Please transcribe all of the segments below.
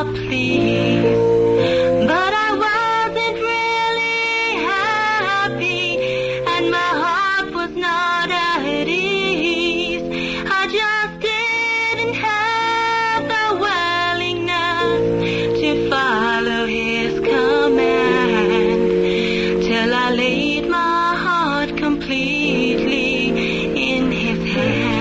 please. But I wasn't really happy, and my heart was not at ease. I just didn't have the willingness to follow His command, till I laid my heart completely in His hand.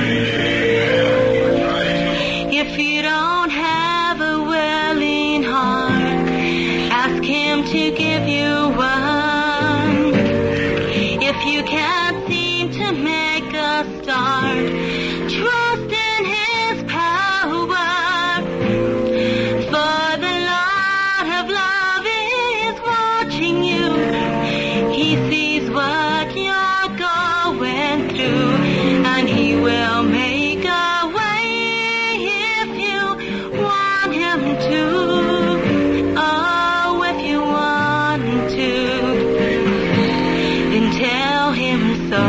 If you don't have a willing heart, ask Him to give you one. If you can't seem to make a start, trust in His power. For the Lord of love is watching you. He sees what you're going through, and He will make a way if you want Him to. Oh, if you want to, then tell Him so.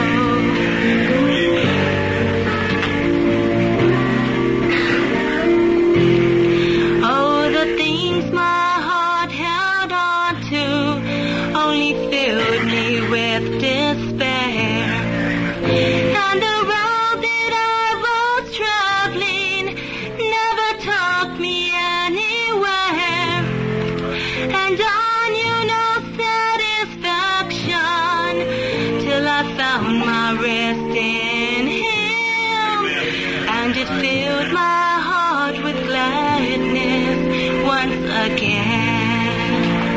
Oh, the things my heart held on to only filled me with despair. And the road that I was traveling never took me anywhere. And I knew no satisfaction till I found my rest in Him. And it filled my heart with gladness once again.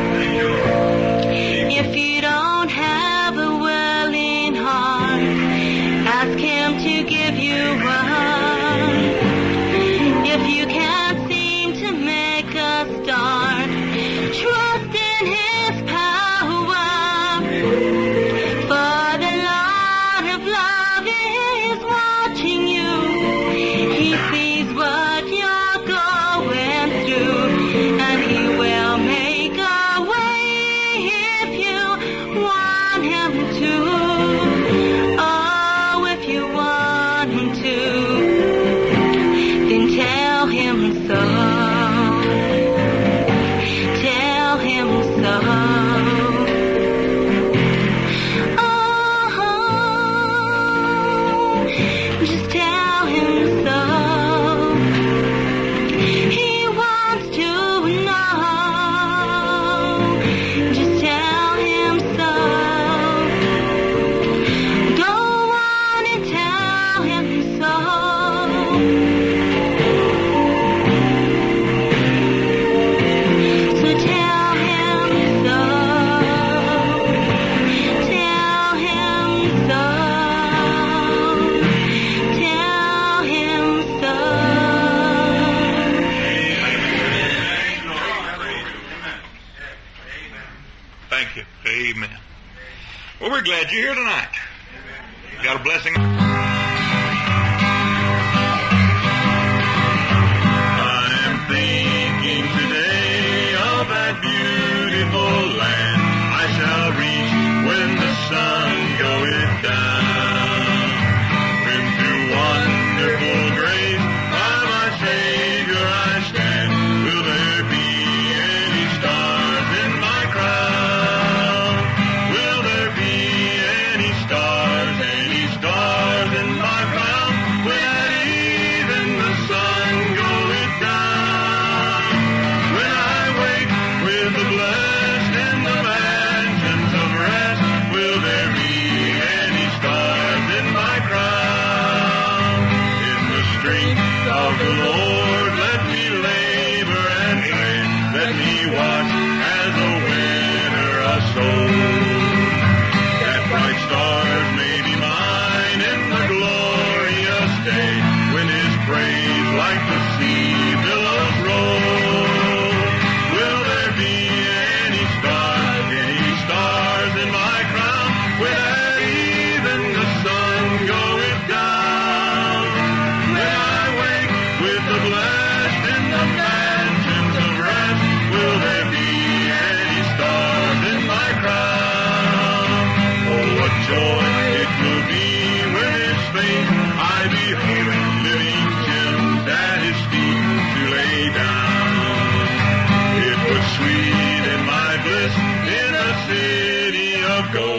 If you don't have a willing heart, ask Him to give you one. If you can't seem to make a start, trust in His power. For the Lord of love is watching you. He sees what you're going through, and He will make a way if you want Him to. Oh, if you want Him to, then tell Him so. Tell Him so. Oh, just tell Him so. He wants to know. Just tell Him so. Go on and tell Him so. So tell Him so. Tell Him so. Tell Him so. Thank you. Amen. Well, we're glad you're here tonight. Got a blessing. I am thinking today of that beautiful land I shall reach when the sun goeth down. When through wonderful grace by my Savior I stand, will there be any stars in my crown? Will there be any stars in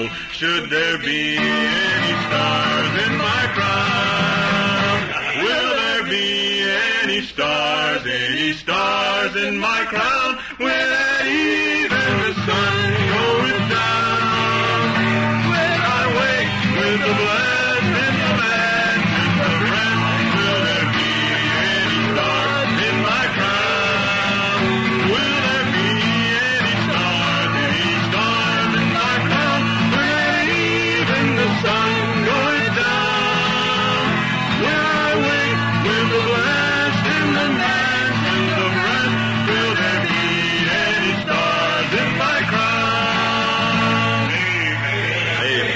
Should there be any stars in my crown? Will there be any stars in my crown? When even the sun goes down? When I wake with the blessed in the mansions of rest, will there be any stars in my crown? Will there be any stars in my crown? When even the sun goes down? When I wake with the blessed in the mansions of rest, will there be any stars in my crown? Amen.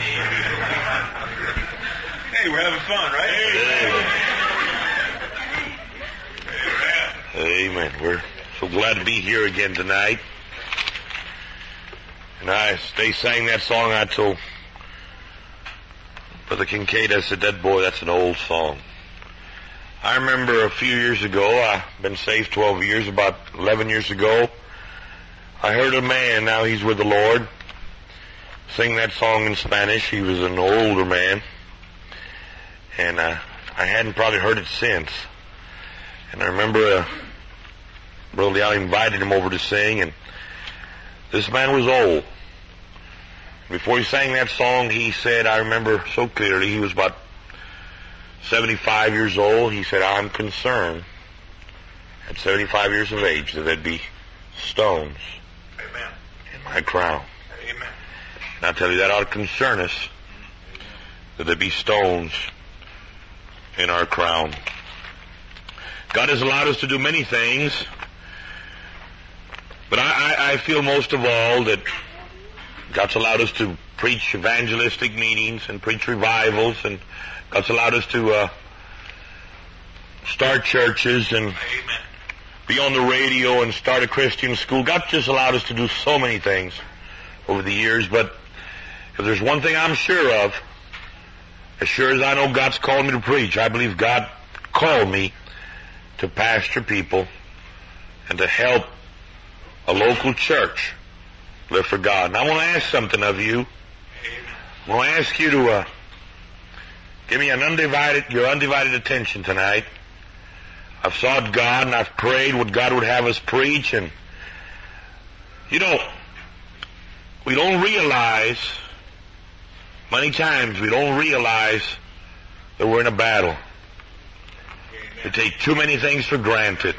Hey, we're having fun, right? Amen. We're so glad to be here again tonight. And they sang that song. I told Brother Kincaid, I said, that boy, that's an old song. I remember a few years ago, I've been saved 12 years, about 11 years ago, I heard a man, now he's with the Lord, sing that song in Spanish. He was an older man, and I hadn't probably heard it since. And I remember Brother Leal invited him over to sing, and this man was old. Before he sang that song, he said, I remember so clearly, he was about 75 years old. He said, I'm concerned at 75 years of age that there'd be stones Amen. in my crown. Amen. And I tell you, that ought to concern us, that there be stones in our crown. God has allowed us to do many things, but I feel most of all that God's allowed us to preach evangelistic meetings and preach revivals, and God's allowed us to start churches and Amen. be on the radio and start a Christian school. God just allowed us to do so many things over the years, but if there's one thing I'm sure of, as sure as I know God's called me to preach, I believe God called me to pastor people and to help a local church live for God. And I want to ask something of you. I want to ask you to give me your undivided attention tonight. I've sought God and I've prayed what God would have us preach, and you know, we don't realize, many times we don't realize that we're in a battle. We take too many things for granted.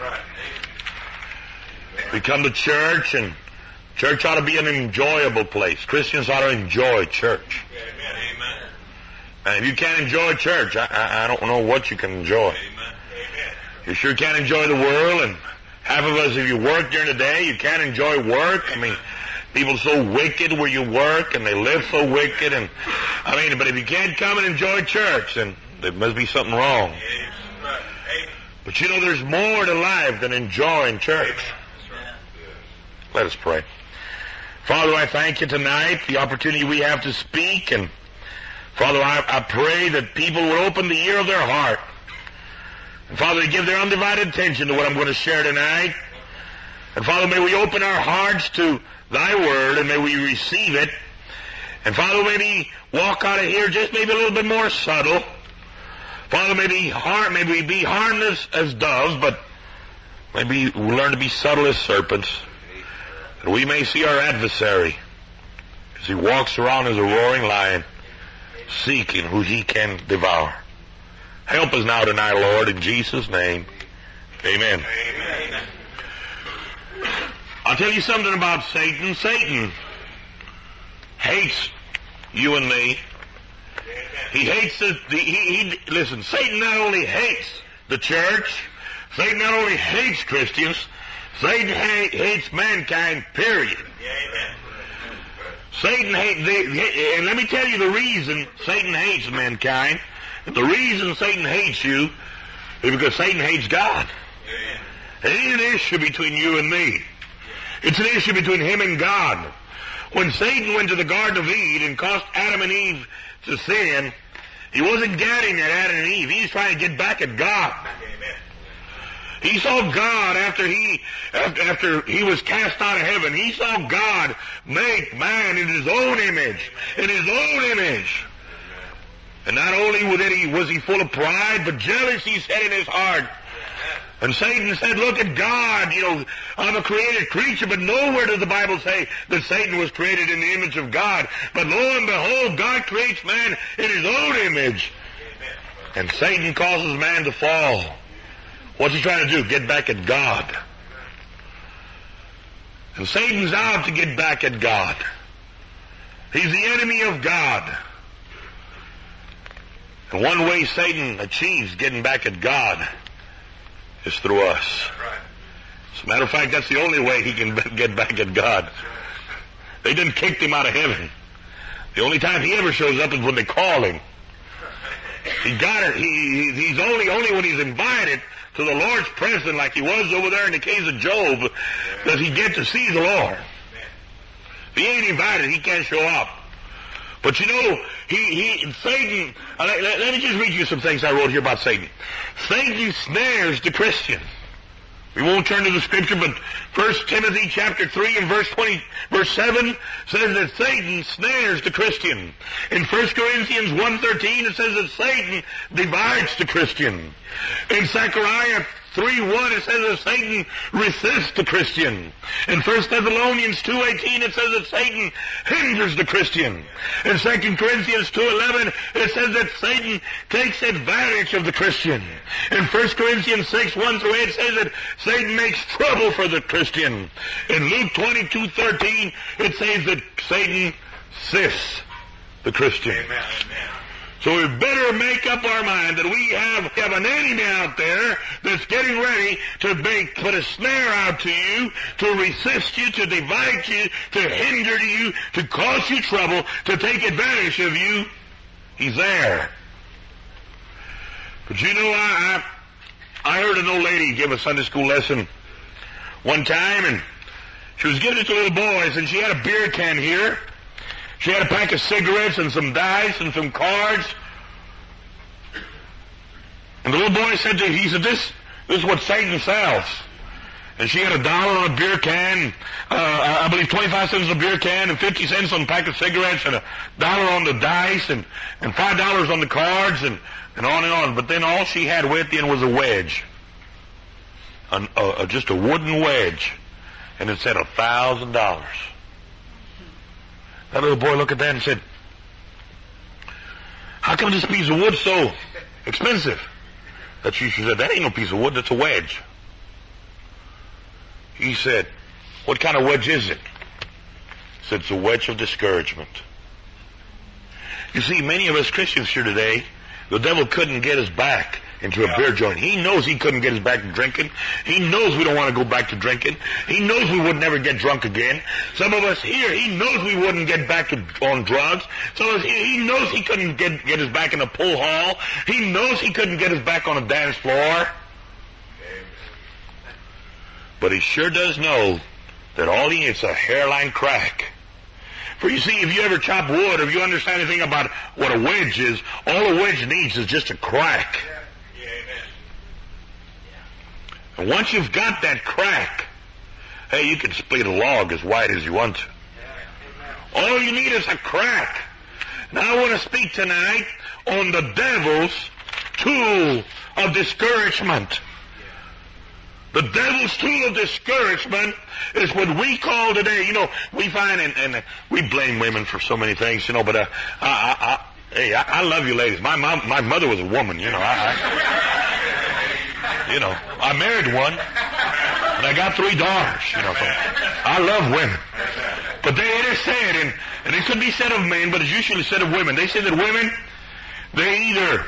We come to church, and church ought to be an enjoyable place. Christians ought to enjoy church. Amen. And if you can't enjoy church, I don't know what you can enjoy. Amen. You sure can't enjoy the world, and half of us, if you work during the day, you can't enjoy work. I mean, people so wicked where you work, and they live so wicked, and but if you can't come and enjoy church, then there must be something wrong. But you know, there's more to life than enjoying church. Let us pray. Father, I thank you tonight, the opportunity we have to speak, and Father, I pray that people will open the ear of their heart, and Father, to give their undivided attention to what I'm going to share tonight. And Father, may we open our hearts to thy word, and may we receive it. And Father, maybe walk out of here just maybe a little bit more subtle. Father, may we be harmless as doves, but maybe we'll learn to be subtle as serpents. And we may see our adversary as he walks around as a roaring lion, seeking who he can devour. Help us now tonight, Lord, in Jesus' name. Amen. Amen. I'll tell you something about Satan. Satan hates you and me. He hates listen, Satan not only hates the church, Satan not only hates Christians, Satan hates mankind, period. Satan hates, and let me tell you the reason Satan hates mankind. The reason Satan hates you is because Satan hates God. It ain't an issue between you and me. It's an issue between him and God. When Satan went to the Garden of Eden and caused Adam and Eve to sin, he wasn't getting at Adam and Eve. He was trying to get back at God. He saw God after he was cast out of heaven. He saw God make man in his own image. In his own image. And not only was he full of pride, but jealousy set in his heart. And Satan said, look at God, I'm a created creature, but nowhere does the Bible say that Satan was created in the image of God. But lo and behold, God creates man in his own image. And Satan causes man to fall. What's he trying to do? Get back at God. And Satan's out to get back at God. He's the enemy of God. And one way Satan achieves getting back at God is through us. As a matter of fact, that's the only way he can get back at God. They didn't kick him out of heaven. The only time he ever shows up is when they call him. He got it. He's only when he's invited to the Lord's presence, like he was over there in the case of Job, does he get to see the Lord. If he ain't invited, he can't show up. But Satan, let me just read you some things I wrote here about Satan. Satan snares the Christian. We won't turn to the scripture, but 1 Timothy chapter 3 and verse 7 says that Satan snares the Christian. In 1 Corinthians 1:13 it says that Satan divides the Christian. In Zechariah 3:1 it says that Satan resists the Christian. In 1 Thessalonians 2:18 it says that Satan hinders the Christian. In 2 Corinthians 2:11 it says that Satan takes advantage of the Christian. In 1 Corinthians 6:1-8 it says that Satan makes trouble for the Christian. In Luke 22:13 it says that Satan assists the Christian. Amen. So we better make up our mind that we have an enemy out there that's getting ready to put a snare out to you, to resist you, to divide you, to hinder you, to cause you trouble, to take advantage of you. He's there. But I heard an old lady give a Sunday school lesson one time, and she was giving it to little boys, and she had a beer can here. She had a pack of cigarettes and some dice and some cards. And the little boy said to her, he said, this is what Satan sells. And she had $1 on a beer can, I believe 25 cents on a beer can, and 50 cents on a pack of cigarettes, and $1 on the dice, and $5 on the cards, and on and on. But then all she had with in was a wedge. Just a wooden wedge. And it said $1,000. That little boy looked at that and said, how come this piece of wood's so expensive? She said, that ain't no piece of wood, that's a wedge. He said, what kind of wedge is it? He said, it's a wedge of discouragement. You see, many of us Christians here today, the devil couldn't get us back into a beer joint. He knows he couldn't get us back to drinking. He knows we don't want to go back to drinking. He knows we would never get drunk again. Some of us here, he knows we wouldn't get back on drugs. Some of us here, he knows he couldn't get us back in a pool hall. He knows he couldn't get us back on a dance floor. But he sure does know that all he needs is a hairline crack. For you see, if you ever chop wood, or if you understand anything about what a wedge is, all a wedge needs is just a crack. And once you've got that crack, hey, you can split a log as wide as you want to. All you need is a crack. Now I want to speak tonight on the devil's tool of discouragement. The devil's tool of discouragement is what we call today, we find, and we blame women for so many things, but I love you ladies. My mother was a woman, I married one, and I got 3 daughters, so I love women. But they said, and it could be said of men, but it's usually said of women. They say that women, they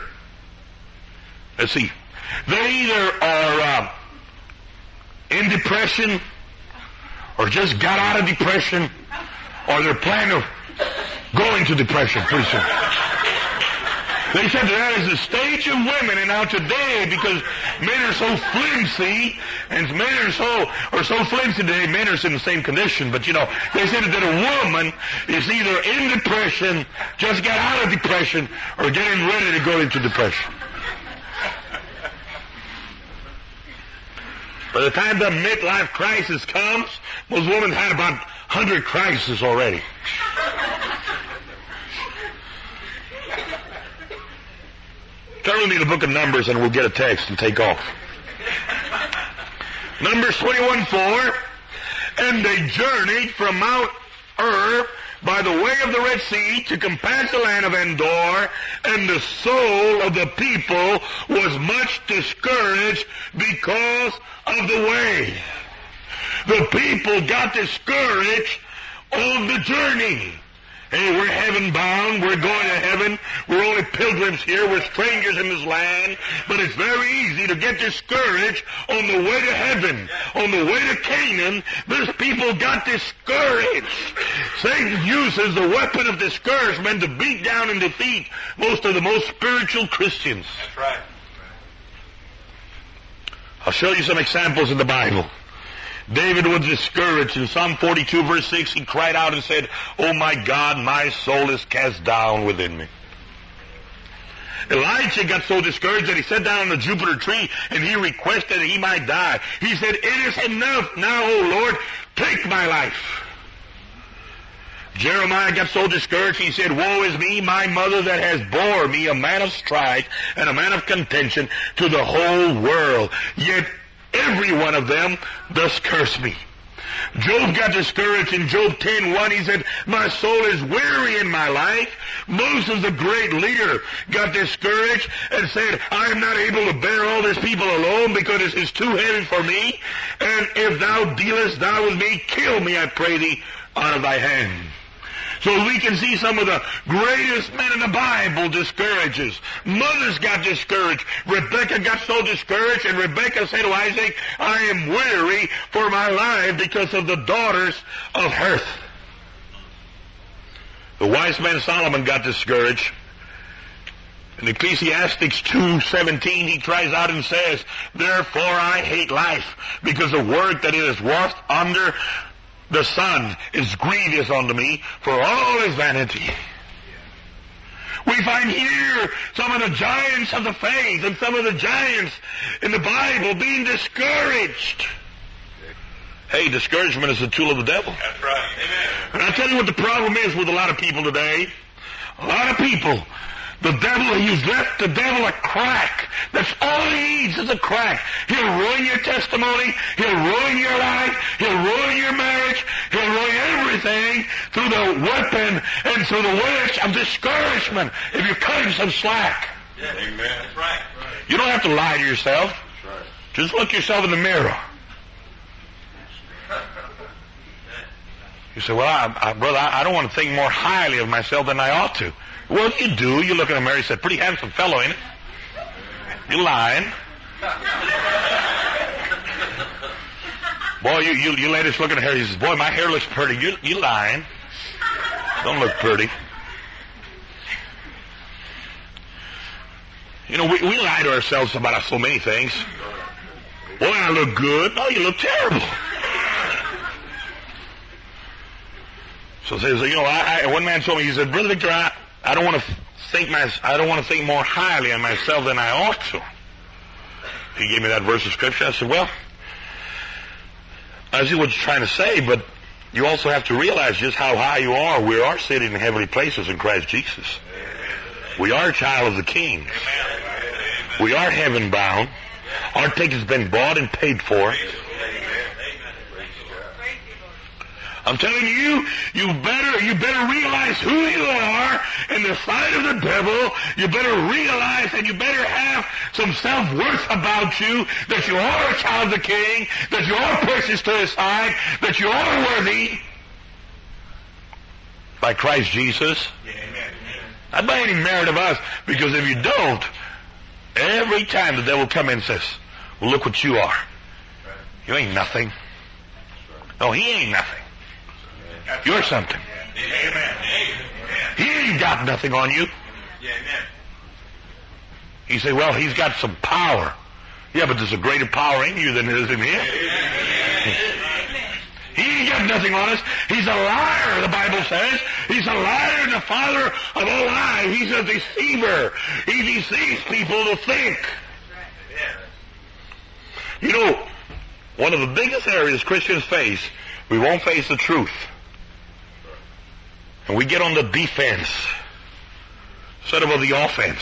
either are in depression, or just got out of depression, or they're planning of going to depression pretty soon. They said that is the stage of women, and now today, because men are so flimsy, and men are so flimsy today, men are in the same condition, but they said that a woman is either in depression, just got out of depression, or getting ready to go into depression. By the time the midlife crisis comes, most women had about 100 crises already. Turn with me to the book of Numbers and we'll get a text and take off. Numbers 21:4. And they journeyed from Mount by the way of the Red Sea to compass the land of Endor, and the soul of the people was much discouraged because of the way. The people got discouraged on the journey. Hey, we're heaven bound, we're going to heaven, we're only pilgrims here, we're strangers in this land, but it's very easy to get discouraged on the way to heaven. On the way to Canaan, this people got discouraged. Satan uses the weapon of discouragement to beat down and defeat most of the most spiritual Christians. That's right. I'll show you some examples in the Bible. David was discouraged. In Psalm 42 verse 6, he cried out and said, "Oh my God, my soul is cast down within me." Elijah got so discouraged that he sat down on the Jupiter tree and he requested that he might die. He said, "It is enough now, O Lord, take my life." Jeremiah got so discouraged, he said, "Woe is me, my mother that has bore me, a man of strife and a man of contention to the whole world. Yet every one of them does curse me." Job got discouraged in Job 10:1. He said, "My soul is weary in my life." Moses, the great leader, got discouraged and said, "I am not able to bear all these people alone because it is too heavy for me. And if thou dealest thou with me, kill me, I pray thee, out of thy hand." So we can see some of the greatest men in the Bible discourages. Mothers got discouraged. Rebecca got so discouraged, and Rebecca said to Isaac, "I am weary for my life because of the daughters of Heth." The wise man Solomon got discouraged. In Ecclesiastes 2:17, he cries out and says, "Therefore I hate life, because the work that it is worth under the sun is grievous unto me, for all is vanity." We find here some of the giants of the faith and some of the giants in the Bible being discouraged. Hey, discouragement is a tool of the devil. That's right. Amen. And I'll tell you what the problem is with a lot of people today. A lot of people, the devil, he's left the devil a crack. That's all he needs is a crack. He'll ruin your testimony. He'll ruin your life. He'll ruin your marriage. He'll ruin everything through the weapon and through the wedge of discouragement if you cut him some slack. Yeah, amen. That's right. You don't have to lie to yourself. Just look yourself in the mirror. You say, "Well, brother, I don't want to think more highly of myself than I ought to." Well, you do. You look in the mirror, you say, "Pretty handsome fellow, ain't it?" You're lying. Boy, you ladies look at her hair, you say, "Boy, my hair looks pretty." You're lying. Don't look pretty. You know, we lie to ourselves about so many things. "Boy, I look good." No, you look terrible. So you know, one man told me, he said, "Brother Victor, I don't want to think more highly of myself than I ought to." He gave me that verse of scripture. I said, "Well, I see what you're trying to say, but you also have to realize just how high you are. We are sitting in heavenly places in Christ Jesus. We are a child of the King. We are heaven bound. Our ticket's been bought and paid for. I'm telling you, you better realize who you are in the sight of the devil. You better realize and you better have some self-worth about you, that you are a child of the King, that you are precious to his sight, that you are worthy by Christ Jesus. Not by any merit of us, because if you don't, every time the devil comes in and says, "Well, look what you are. You ain't nothing." No, he ain't nothing. You're something. Amen. He ain't got nothing on you. Amen. You say, "Well, he's got some power." Yeah, but there's a greater power in you than there is in him. He ain't got nothing on us. He's a liar, the Bible says. He's a liar and the father of all lies. He's a deceiver. He deceives people to think. You know, one of the biggest areas Christians face, we won't face the truth. And we get on the defense instead of the offense.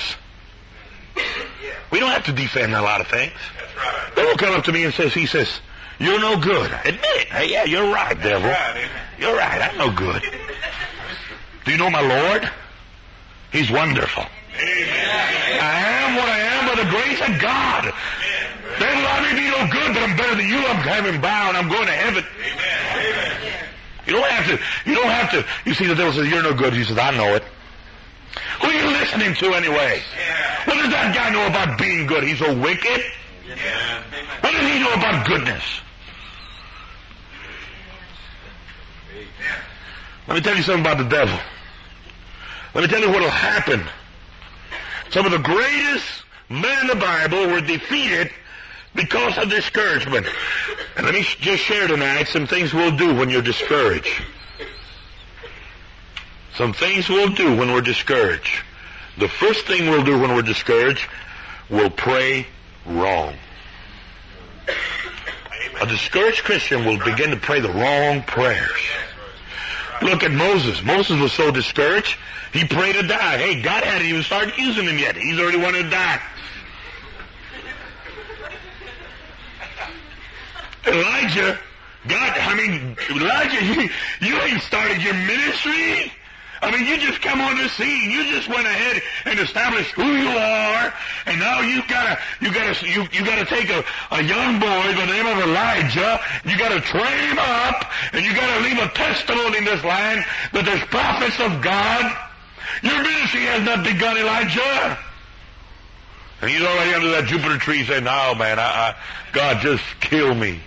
We don't have to defend a lot of things. That's right. They will come up to me and he says, you're no good. Admit it. Hey, yeah, you're right, devil. Right, amen. You're right, I'm no good. Do you know my Lord? He's wonderful. Amen. I am what I am by the grace of God. Devil, I may be no good, but I'm better than you. I'm heaven bound. I'm going to heaven. Amen. You don't have to. You see, the devil says, you're no good. He says, I know it. Who are you listening to anyway? Yeah. What does that guy know about being good? He's so wicked. Yeah. What does he know about goodness? Let me tell you something about the devil. Let me tell you what will happen. Some of the greatest men in the Bible were defeated because of discouragement. And let me just share tonight some things we'll do when you're discouraged. Some things we'll do when we're discouraged. The first thing we'll do when we're discouraged, we'll pray wrong. A discouraged Christian will begin to pray the wrong prayers. Look at Moses. Moses was so discouraged, he prayed to die. Hey, God hadn't even started using him yet. He's already wanted to die. Elijah, you ain't started your ministry. You just come on the scene. You just went ahead and established who you are, and now you gotta take a young boy by the name of Elijah. You gotta train him up, and you gotta leave a testimony in this land that there's prophets of God. Your ministry has not begun, Elijah. And he's already under that Jupiter tree saying, "No, man, God, just kill me."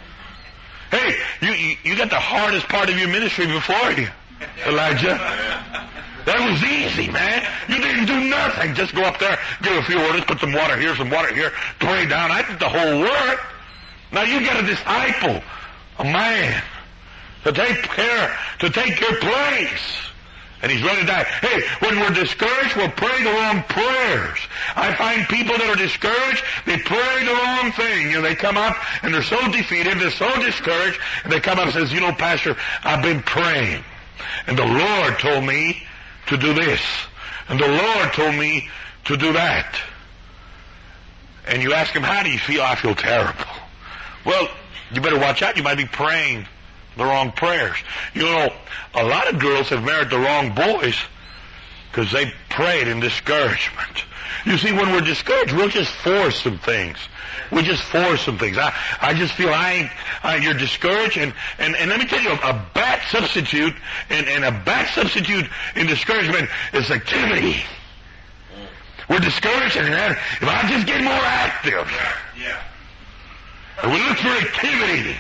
Hey, you got the hardest part of your ministry before you, Elijah. That was easy, man. You didn't do nothing. Just go up there, give a few orders, put some water here, pray down. I did the whole work. Now you got a disciple, a man, to take your place. And he's ready to die. Hey, when we're discouraged, we'll pray the wrong prayers. I find people that are discouraged, they pray the wrong thing. They come up and they're so defeated, they're so discouraged, and they come up and says, Pastor, I've been praying. And the Lord told me to do this. And the Lord told me to do that. And you ask him, how do you feel? I feel terrible. Well, you better watch out. You might be praying the wrong prayers. A lot of girls have married the wrong boys because they prayed in discouragement. You see, when we're discouraged, we'll just force some things. I just feel you're discouraged, and let me tell you, a bad substitute, and a bad substitute in discouragement is activity. We're discouraged, and if I just get more active, and we look for activity.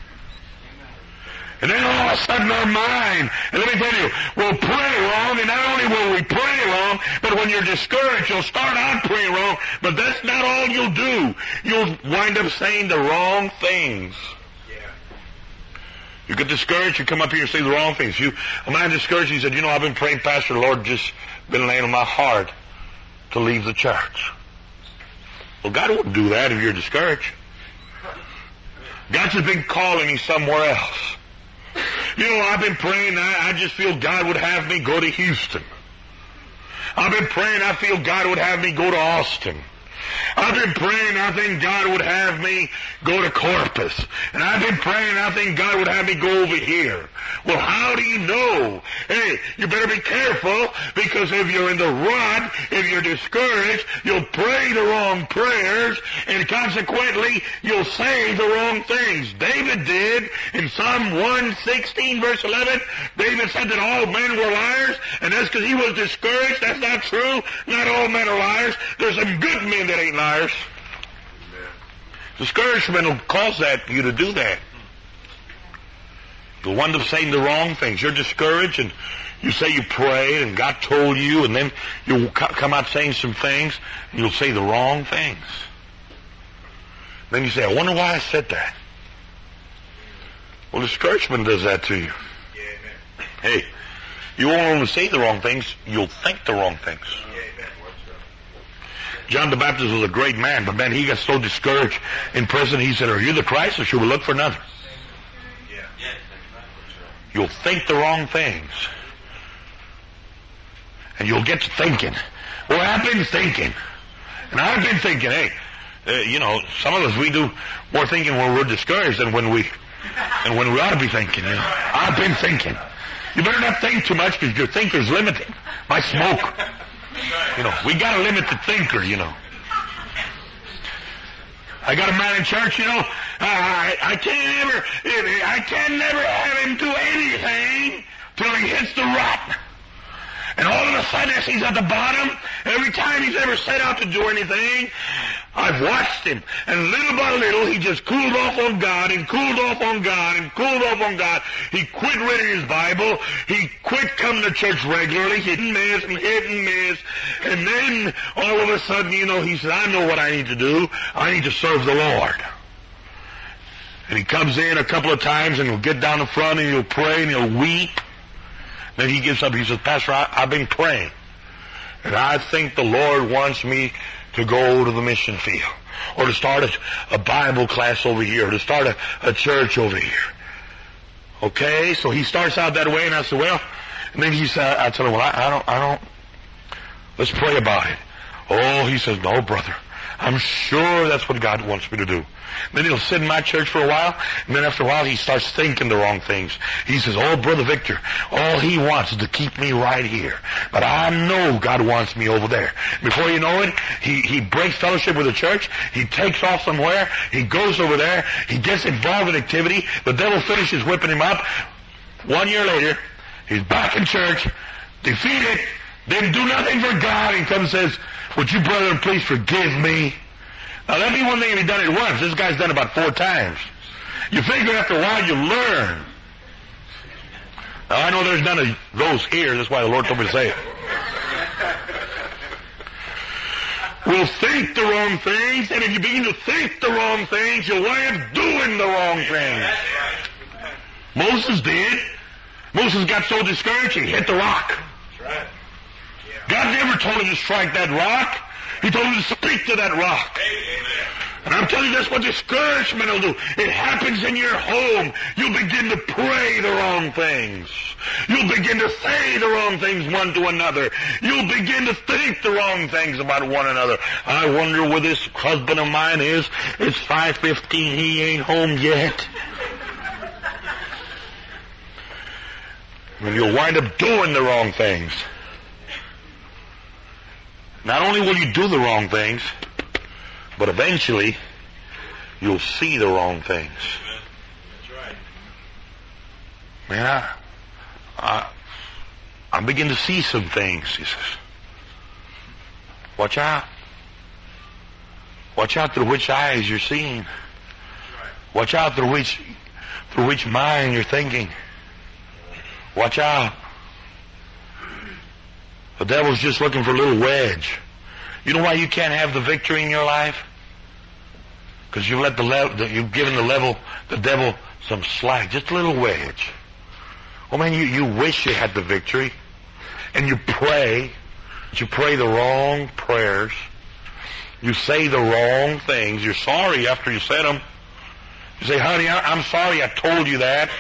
And then all of a sudden our mind, and let me tell you, we'll pray wrong, and not only will we pray wrong, but when you're discouraged, you'll start out praying wrong, but that's not all you'll do. You'll wind up saying the wrong things. You get discouraged, you come up here and say the wrong things. A man discouraged, he said, I've been praying, Pastor, the Lord just been laying on my heart to leave the church. Well, God wouldn't do that if you're discouraged. God's just been calling you somewhere else. I've been praying, I just feel God would have me go to Houston. I've been praying, I feel God would have me go to Austin. I've been praying, I think God would have me go to Corpus. And I've been praying, I think God would have me go over here. Well, how do you know? Hey, you better be careful, because if you're in the rut, if you're discouraged, you'll pray the wrong prayers, and consequently, you'll say the wrong things. David did in Psalm 116, verse 11. David said that all men were liars, and that's because he was discouraged. That's not true. Not all men are liars. There's some good men that ain't liars. Discouragement will cause you to do that. You'll wind up saying the wrong things. You're discouraged, and you say you prayed, and God told you, and then you'll come out saying some things, and you'll say the wrong things. Then you say, I wonder why I said that. Well, discouragement does that to you. Hey, you won't only say the wrong things, you'll think the wrong things. John the Baptist was a great man, but man, he got so discouraged in prison, he said, are you the Christ, or should we look for another? You'll think the wrong things. And you'll get to thinking. Well, I've been thinking. And I've been thinking, hey, some of us, we do more thinking when we're discouraged than when we ought to be thinking. I've been thinking. You better not think too much because your thinker's limited. My smoke. We got a limited thinker, I got a man in church, I can never have him do anything till he hits the rut. And all of a sudden, as he's at the bottom, every time he's ever set out to do anything, I've watched him. And little by little, he just cooled off on God and cooled off on God and cooled off on God. He quit reading his Bible. He quit coming to church regularly. Hit and miss and hit and miss. And then, all of a sudden, he said, I know what I need to do. I need to serve the Lord. And he comes in a couple of times and he'll get down in front and he'll pray and he'll weep. Then he gives up. He says, Pastor, I've been praying. And I think the Lord wants me to go to the mission field. Or to start a Bible class over here. Or to start a church over here. Okay? So he starts out that way and I said, well, and then he said, I tell him, well, I don't, let's pray about it. Oh, he says, no, brother. I'm sure that's what God wants me to do. Then he'll sit in my church for a while, and then after a while he starts thinking the wrong things. He says, oh, Brother Victor, all he wants is to keep me right here. But I know God wants me over there. Before you know it, he breaks fellowship with the church, he takes off somewhere, he goes over there, he gets involved in activity, the devil finishes whipping him up. 1 year later, he's back in church, defeated, didn't do nothing for God, and comes and says, would you, brethren, please forgive me? Now, that'd be one thing if he'd done it once. This guy's done it about 4 times. You figure after a while you learn. Now, I know there's none of those here. That's why the Lord told me to say it. We'll think the wrong things, and if you begin to think the wrong things, you'll wind up doing the wrong things. Moses did. Moses got so discouraged, he hit the rock. God never told him to strike that rock. He told him to speak to that rock. And I'm telling you, that's what discouragement will do. It happens in your home. You'll begin to pray the wrong things. You'll begin to say the wrong things one to another. You'll begin to think the wrong things about one another. I wonder where this husband of mine is. It's 5:15. He ain't home yet. And you'll wind up doing the wrong things. Not only will you do the wrong things, but eventually you'll see the wrong things. That's right. Man, I begin to see some things, he says. Watch out. Watch out through which eyes you're seeing. Watch out through which mind you're thinking. Watch out. The devil's just looking for a little wedge. You know why you can't have the victory in your life? Because you've given the devil some slack, just a little wedge. Well, man, you wish you had the victory, and you pray, but you pray the wrong prayers. You say the wrong things. You're sorry after you said them. You say, honey, I'm sorry I told you that.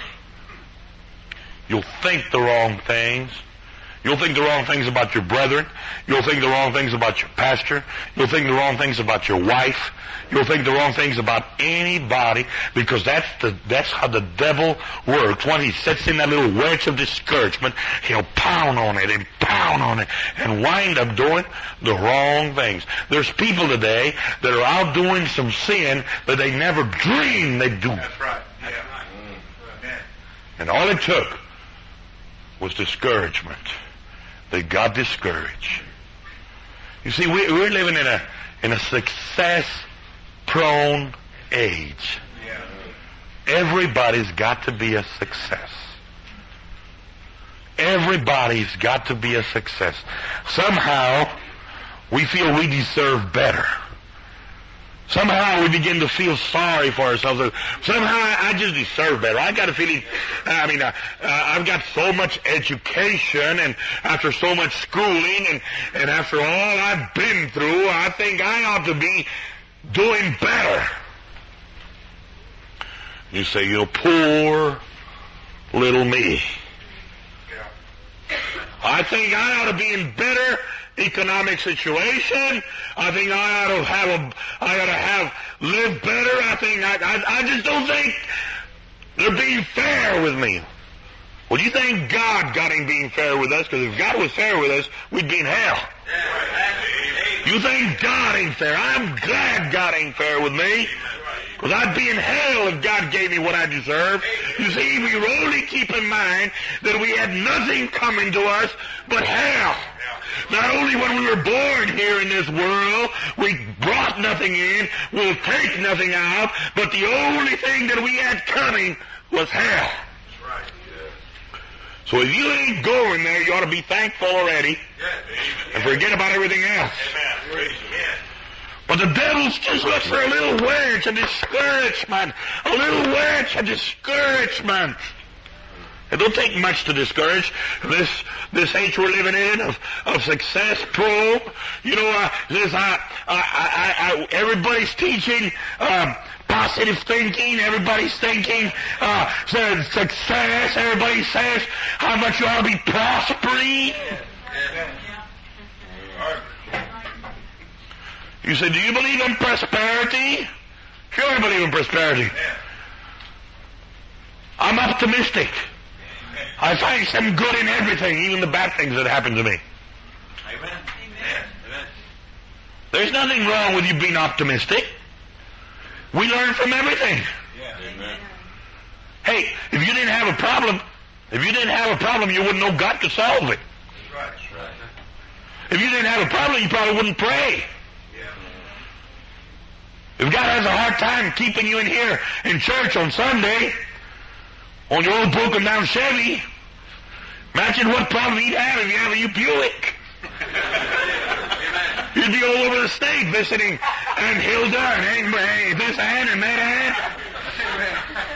You'll think the wrong things. You'll think the wrong things about your brethren. You'll think the wrong things about your pastor. You'll think the wrong things about your wife. You'll think the wrong things about anybody, because that's how the devil works. When he sets in that little wedge of discouragement, he'll pound on it and pound on it and wind up doing the wrong things. There's people today that are out doing some sin that they never dreamed they'd do. That's right. Yeah. And all it took was discouragement. They got discouraged. You see, we're living in a success-prone age. Yeah. Everybody's got to be a success. Everybody's got to be a success. Somehow, we feel we deserve better. Somehow we begin to feel sorry for ourselves. Somehow I just deserve better. I got a feeling, I've got so much education, and after so much schooling, and after all I've been through, I think I ought to be doing better. You say, poor little me. I think I ought to be in better economic situation. I think I ought to have lived better. I think I just don't think they're being fair with me. Well, you think God got him being fair with us? Because if God was fair with us, we'd be in hell. You think God ain't fair? I'm glad God ain't fair with me. Because I'd be in hell if God gave me what I deserve. You see, we only keep in mind that we had nothing coming to us but hell. Not only when we were born here in this world, we brought nothing in, we'll take nothing out, but the only thing that we had coming was hell. So if you ain't going there, you ought to be thankful already and forget about everything else. But the devil's just looks for a little wedge of discouragement. A little wedge of discouragement. It don't take much to discourage this age we're living in of success probe. Everybody's teaching positive thinking. Everybody's thinking success. Everybody says how much you ought to be prospering. You say, do you believe in prosperity? Sure, I believe in prosperity. I'm optimistic. I find some good in everything, even the bad things that happen to me. Amen. There's nothing wrong with you being optimistic. We learn from everything. Amen. Hey, if you didn't have a problem, you wouldn't know God could solve it. That's right. If you didn't have a problem, you probably wouldn't pray. If God has a hard time keeping you in here in church on Sunday, on your old broken down Chevy, imagine what problem he'd have if you have a new Buick. You'd be all over the state visiting Aunt Hilda and this aunt and that aunt.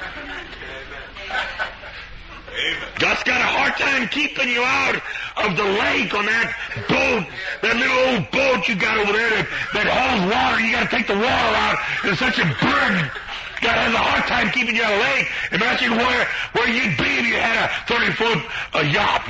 God's got a hard time keeping you out of the lake on that boat, that little old boat you got over there that holds water. You got to take the water out. It's such a burden. God has a hard time keeping you out of the lake. Imagine where you'd be if you had a 30-foot yacht,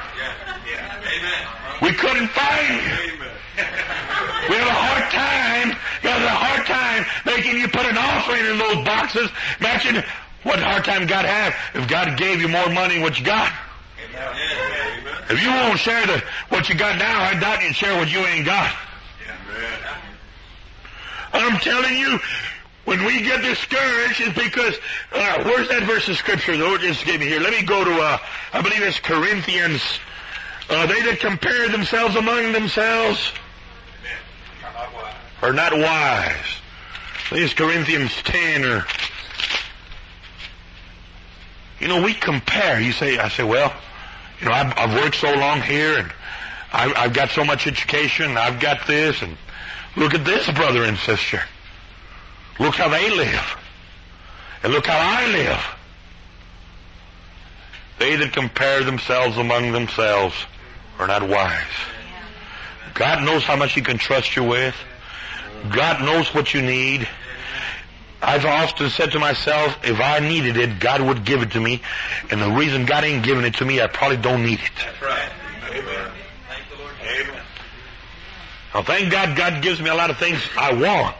We couldn't find you. We have a hard time. God has a hard time making you put an offering in those boxes. Imagine what hard time God had if God gave you more money than what you got. If you won't share what you got now, I doubt you'd share what you ain't got. I'm telling you, when we get discouraged, it's because, where's that verse of Scripture? Lord just gave me here. Let me go to, I believe it's Corinthians. They that compare themselves among themselves are not wise. I think it's Corinthians 10 or... we compare. I say, well, I've worked so long here, and I've got so much education, I've got this, and look at this brother and sister. Look how they live. And look how I live. They that compare themselves among themselves are not wise. God knows how much He can trust you with. God knows what you need. I've often said to myself, if I needed it, God would give it to me. And the reason God ain't giving it to me, I probably don't need it. That's right. Amen. Thank the Lord. Amen. Now, thank God, God gives me a lot of things I want.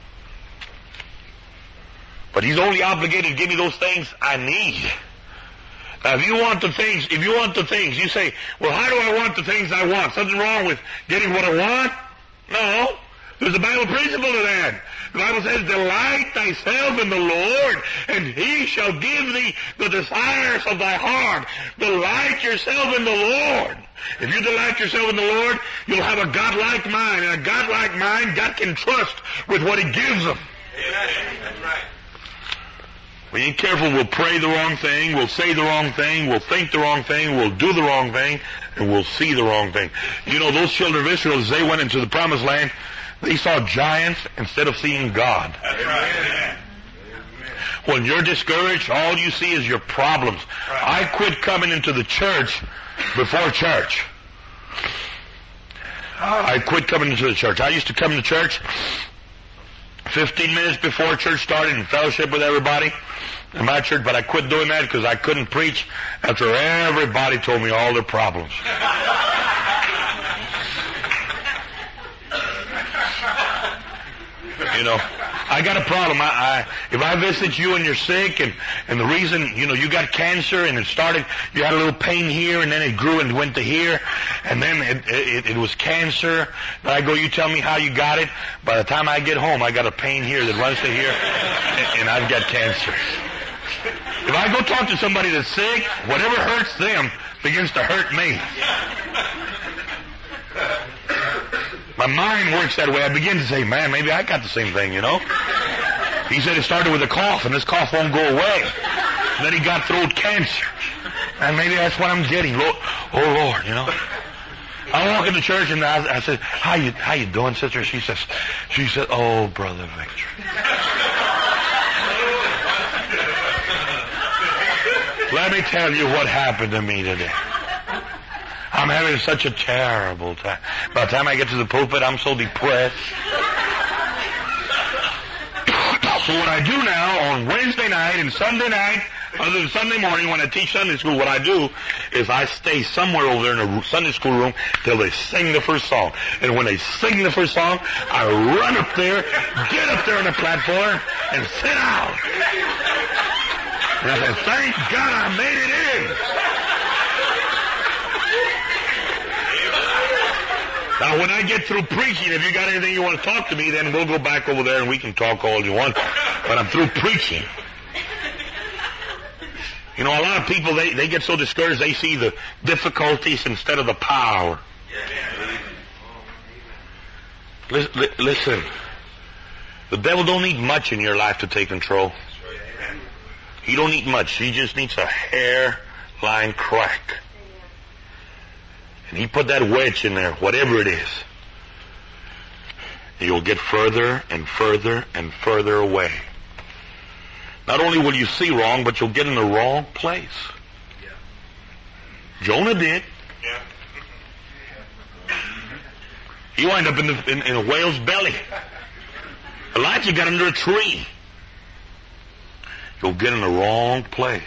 But He's only obligated to give me those things I need. Now, if you want the things, you say, well, how do I want the things I want? Something wrong with getting what I want? No. There's a Bible principle to that. The Bible says, delight thyself in the Lord, and He shall give thee the desires of thy heart. Delight yourself in the Lord. If you delight yourself in the Lord, you'll have a God-like mind. And a God-like mind, God can trust with what He gives them. Amen. That's right. We ain't careful, we'll pray the wrong thing, we'll say the wrong thing, we'll think the wrong thing, we'll do the wrong thing, and we'll see the wrong thing. Those children of Israel, as they went into the promised land, They saw giants instead of seeing God. That's right. When you're discouraged, all you see is your problems. I quit coming into the church before church. I quit coming into the church. I used to come to church 15 minutes before church started and fellowship with everybody in my church, but I quit doing that because I couldn't preach after everybody told me all their problems. You know, I got a problem. If I visit you and you're sick, and the reason, you got cancer and it started, you had a little pain here and then it grew and went to here, and then it was cancer. Then I go, you tell me how you got it. By the time I get home, I got a pain here that runs to here, and I've got cancer. If I go talk to somebody that's sick, whatever hurts them begins to hurt me. My mind works that way. I begin to say, man, maybe I got the same thing, He said it started with a cough, and this cough won't go away. And then he got throat cancer. And maybe that's what I'm getting. Oh, Lord, I walk into church, and I said, how you doing, sister? She said, oh, Brother Victor. Let me tell you what happened to me today. I'm having such a terrible time. By the time I get to the pulpit, I'm so depressed. So what I do now on Wednesday night and Sunday night, other than Sunday morning when I teach Sunday school, what I do is I stay somewhere over there in the Sunday school room till they sing the first song. And when they sing the first song, I run up there, get up there on the platform, and sit down. And I say, thank God I made it in. Now, when I get through preaching, if you got anything you want to talk to me, then we'll go back over there and we can talk all you want. But I'm through preaching. A lot of people, they get so discouraged, they see the difficulties instead of the power. Listen, the devil don't need much in your life to take control. He don't need much. He just needs a hairline crack. And he put that wedge in there, whatever it is. You'll get further and further and further away. Not only will you see wrong, but you'll get in the wrong place. Yeah. Jonah did. Yeah. He wound up in a whale's belly. Elijah got under a tree. You'll get in the wrong place.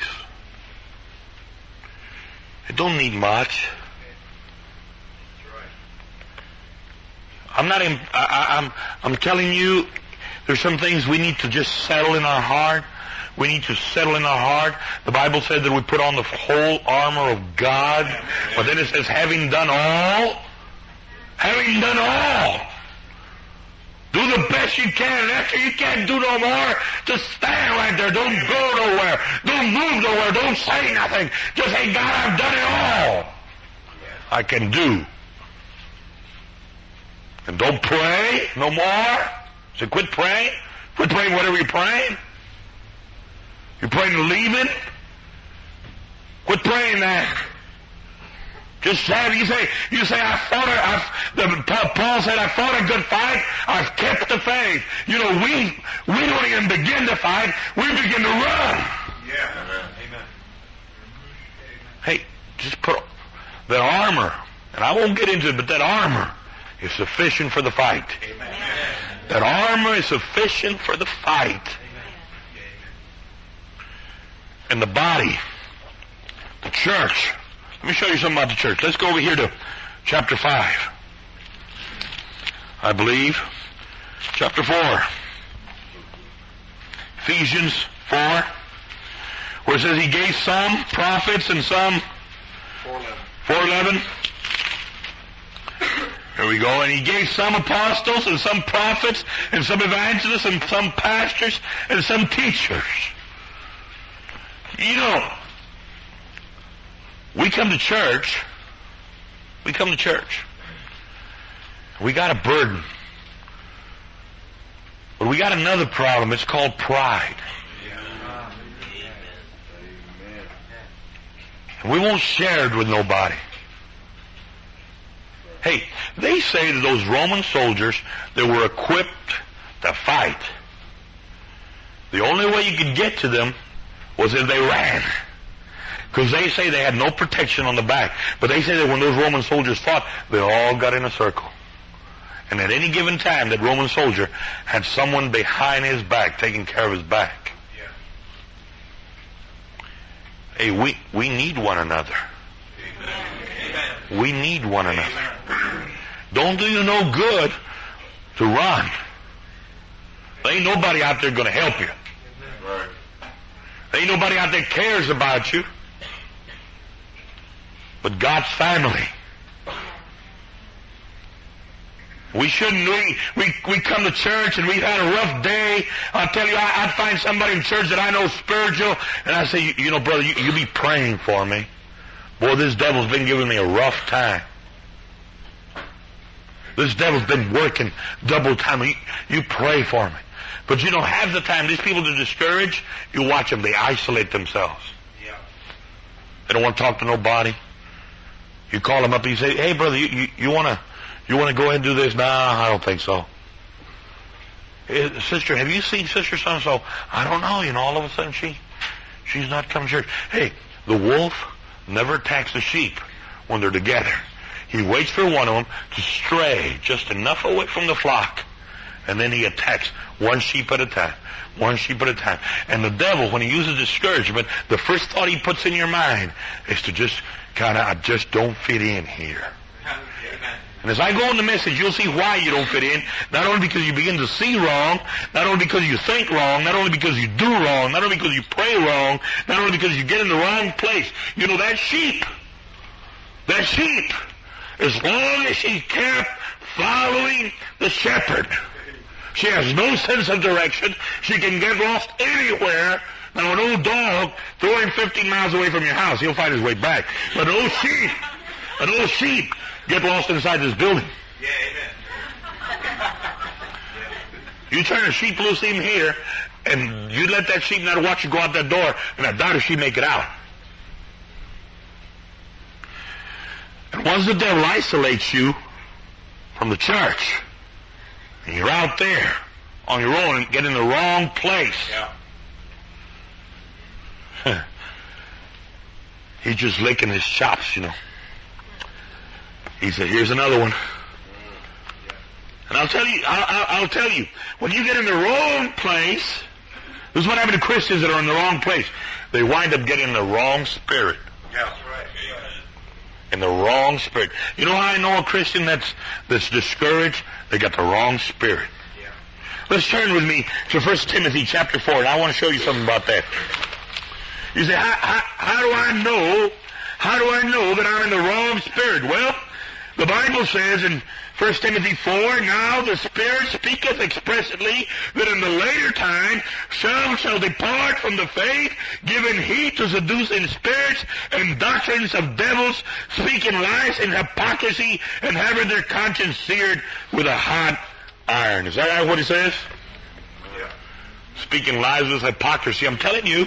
It don't need much. I'm telling you, there's some things we need to just settle in our heart. We need to settle in our heart. The Bible said that we put on the whole armor of God. But then it says, having done all, do the best you can. And after you can't do no more, just stand right there. Don't go nowhere. Don't move nowhere. Don't say nothing. Just say, God, I've done it all I can do. And don't pray no more. So quit praying. Quit praying whatever you're praying. You're praying to leave it. Quit praying that. Just say, you say, Paul said, I fought a good fight. I've kept the faith. We don't even begin to fight. We begin to run. Yeah. Amen. Hey, just put the armor, and I won't get into it, but that armor is sufficient for the fight. Amen. That armor is sufficient for the fight. And the body, the church. Let me show you something about the church. Let's go over here to chapter 5. I believe. Chapter 4. Ephesians 4. Where it says he gave some prophets and some 4:11. Here we go. And he gave some apostles and some prophets and some evangelists and some pastors and some teachers. We come to church. We got a burden. But we got another problem. It's called pride. And we won't share it with nobody. Hey, they say that those Roman soldiers that were equipped to fight, the only way you could get to them was if they ran. Because they say they had no protection on the back. But they say that when those Roman soldiers fought, they all got in a circle. And at any given time, that Roman soldier had someone behind his back taking care of his back. Hey, we need one another. We need one another. Don't do you no good to run. There ain't nobody out there going to help you. There ain't nobody out there cares about you but God's family. We shouldn't, we come to church and we've had a rough day. I'll tell you, I'd find somebody in church that I know spiritual, and I say, you know, brother, you be praying for me. Boy, this devil's been giving me a rough time. This devil's been working double time. You pray for me. But you know, half the time, these people that are discouraged, you watch them, they isolate themselves. Yeah. They don't want to talk to nobody. You call them up and you say, hey brother, you want to go ahead and do this? Nah, I don't think so. Hey, sister, have you seen sister so-and-so? I don't know, you know, all of a sudden she's not coming to church. Hey, the wolf never attacks the sheep when they're together. He waits for one of them to stray just enough away from the flock, and then he attacks one sheep at a time. One sheep at a time. And the devil, when he uses discouragement, the first thought he puts in your mind is to just I just don't fit in here. And as I go on the message, you'll see why you don't fit in. Not only because you begin to see wrong, not only because you think wrong, not only because you do wrong, not only because you pray wrong, not only because you get in the wrong place. You know, that sheep, as long as she kept following the shepherd, she has no sense of direction. She can get lost anywhere. Now, an old dog, throw him 15 miles away from your house, he'll find his way back. But an old sheep, get lost inside this building. Yeah, amen. You turn a sheep loose in here, and you let that sheep not watch you go out that door, and I doubt if she make it out. And once the devil isolates you from the church, and you're out there on your own and get in the wrong place, he's just licking his chops, you know. He said, here's another one. And I'll tell you, when you get in the wrong place, this is what happened to Christians that are in the wrong place. They wind up getting the wrong spirit. Yeah, that's right. In the wrong spirit. You know how I know a Christian that's discouraged? They got the wrong spirit. Yeah. Let's turn with me to 1 Timothy chapter 4, and I want to show you something about that. You say, how do I know that I'm in the wrong spirit? Well, the Bible says in 1 Timothy 4, now the Spirit speaketh expressly that in the later time some shall depart from the faith, giving heed to seducing spirits and doctrines of devils, speaking lies and hypocrisy, and having their conscience seared with a hot iron. Is that what he says? Yeah. Speaking lies with hypocrisy. I'm telling you,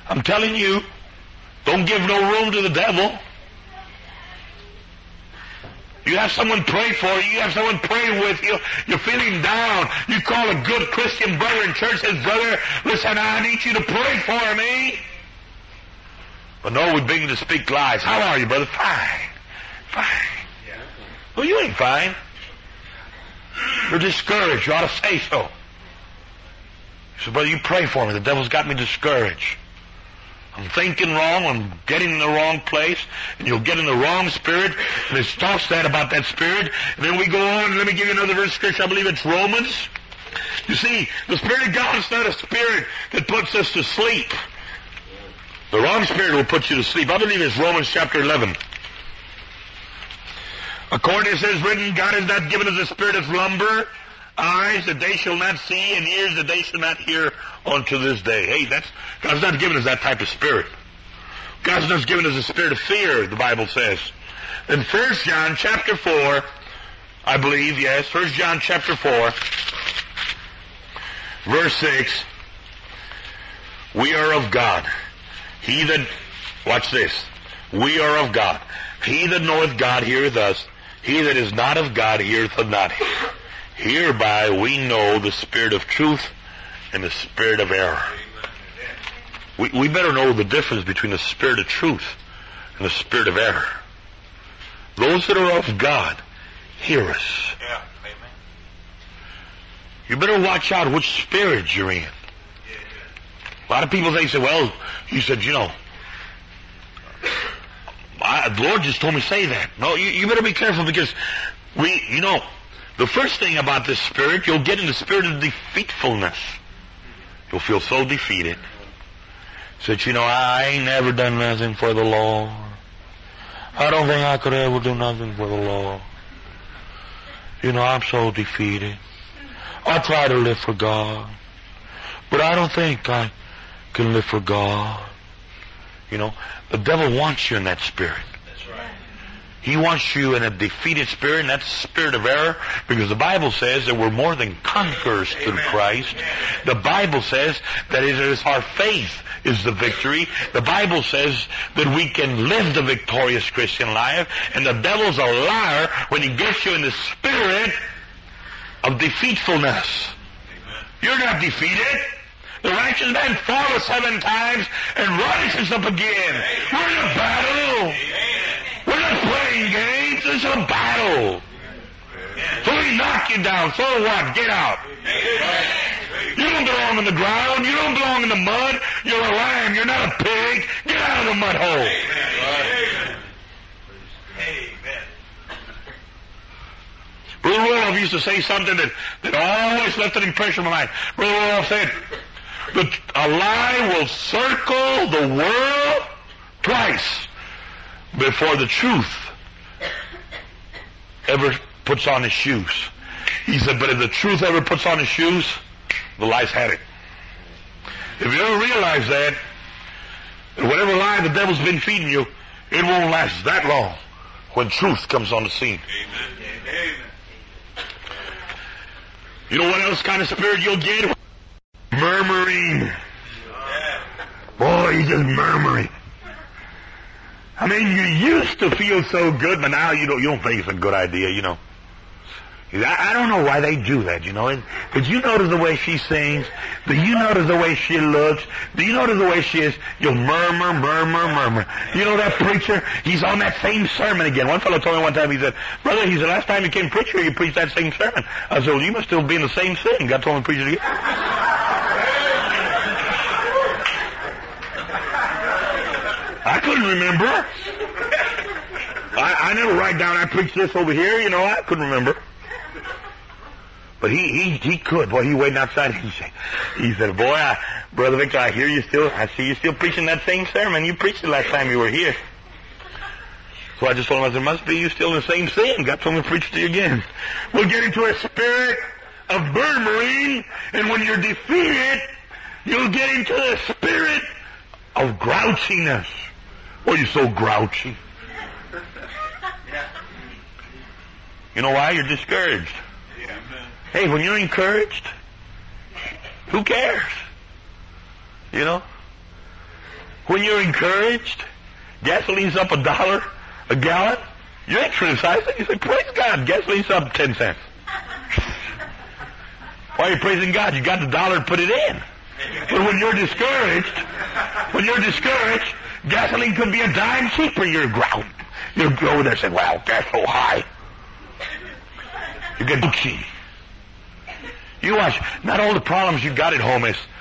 don't give no room to the devil. You have someone pray for you. You have someone pray with you. You're feeling down. You call a good Christian brother in church, says, brother, listen, I need you to pray for me. But no, we begin to speak lies. How are you, brother? Fine. Yeah. Well, you ain't fine. You're discouraged. You ought to say so. He said, brother, you pray for me. The devil's got me discouraged. I'm thinking wrong, I'm getting in the wrong place, and you'll get in the wrong spirit, and it talks about that spirit, and then we go on, and let me give you another verse of Scripture, I believe it's Romans. You see, the Spirit of God is not a spirit that puts us to sleep. The wrong spirit will put you to sleep. I believe it's Romans chapter 11. According to it says written, God has not given us a spirit of slumber, eyes that they shall not see, and ears that they shall not hear unto this day. Hey, God's not giving us that type of spirit. God's not giving us a spirit of fear, the Bible says. In 1 John chapter 4, I believe, yes, 1 John chapter 4, verse 6, we are of God. He that, watch this, we are of God. He that knoweth God heareth us. He that is not of God heareth not. Hereby we know the spirit of truth and the spirit of error. We better know the difference between the spirit of truth and the spirit of error. Those that are of God hear us. Yeah. Amen. You better watch out which spirit you're in. A lot of people, they say, well, you said, you know, the Lord just told me to say that. No, you better be careful, because the first thing about this spirit, you'll get in the spirit of defeatfulness. You'll feel so defeated. Said, I ain't never done nothing for the Lord. I don't think I could ever do nothing for the Lord. I'm so defeated. I try to live for God, but I don't think I can live for God. The devil wants you in that spirit. That's right. He wants you in a defeated spirit, and that's the spirit of error, because the Bible says that we're more than conquerors through Christ. The Bible says that it is our faith is the victory. The Bible says that we can live the victorious Christian life, and the devil's a liar when he gets you in the spirit of defeatfulness. You're not defeated. The righteous man falleth 7 times and rises up again. We're in a battle. We're not playing games. It's a battle. So we knock you down. So what? Get out. You don't belong on the ground. You don't belong in the mud. You're a lamb. You're not a pig. Get out of the mud hole. Amen. Brother Roloff used to say something that always left an impression on my mind. Brother Roloff said, a lie will circle the world twice before the truth ever puts on his shoes. He said, but if the truth ever puts on his shoes, the lie's had it. If you ever realize that whatever lie the devil's been feeding you, it won't last that long when truth comes on the scene. Amen. You know what else kind of spirit you'll get? Murmuring. Boy, he's just murmuring. I mean, you used to feel so good, but now you don't think it's a good idea, I don't know why they do that, Did you notice the way she sings? Do you notice the way she looks? Do you notice the way she is? You'll murmur. You know that preacher? He's on that same sermon again. One fellow told me one time, he said, brother, last time you came preacher, you preached that same sermon. I said, well, you must still be in the same sin. God told me to preach it again. I couldn't remember. I never write down, I preached this over here, I couldn't remember. But he could. Boy, he waiting outside. He said, boy, Brother Victor, I see you still preaching that same sermon. You preached it last time you were here. So I just told him, I said, must be you still in the same sin. God told me to preach to you again. We'll get into a spirit of murmuring, and when you're defeated, you'll get into the spirit of grouchiness. Boy, you're so grouchy. You know why? You're discouraged. Hey, when you're encouraged, who cares? When you're encouraged, gasoline's up $1 a gallon, you ain't criticizing. You say, praise God, gasoline's up 10 cents. Why are you praising God? You got the dollar to put it in. But when you're discouraged, gasoline could be a dime cheaper. You're grouchy. You go over there and say, wow, gas so high. You get grouchy. You watch, not all the problems you got at home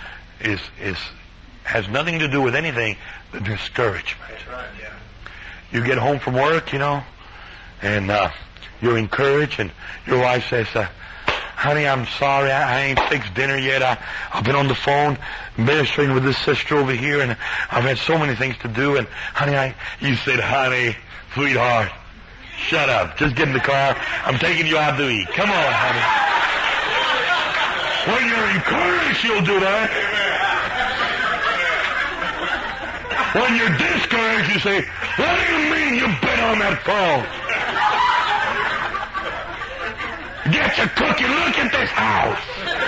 has nothing to do with anything but discouragement. That's right, yeah. You get home from work, and you're encouraged, and your wife says, honey, I'm sorry, I ain't fixed dinner yet. I've been on the phone ministering with this sister over here, and I've had so many things to do, and honey, you said, honey, sweetheart, shut up. Just get in the car. I'm taking you out to eat. Come on, honey. When you're encouraged, you'll do that. When you're discouraged, you say, what do you mean you bet on that phone? Get your cookie. Look at this house.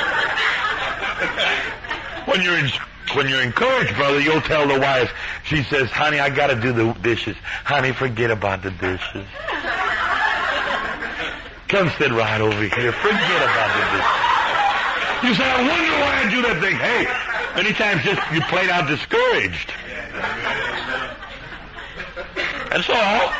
When you're encouraged, brother, you'll tell the wife. She says, honey, I got to do the dishes. Honey, forget about the dishes. Come sit right over here. Forget about the discouragement. You say, I wonder why I do that thing. Hey, many times just you played out discouraged. That's all.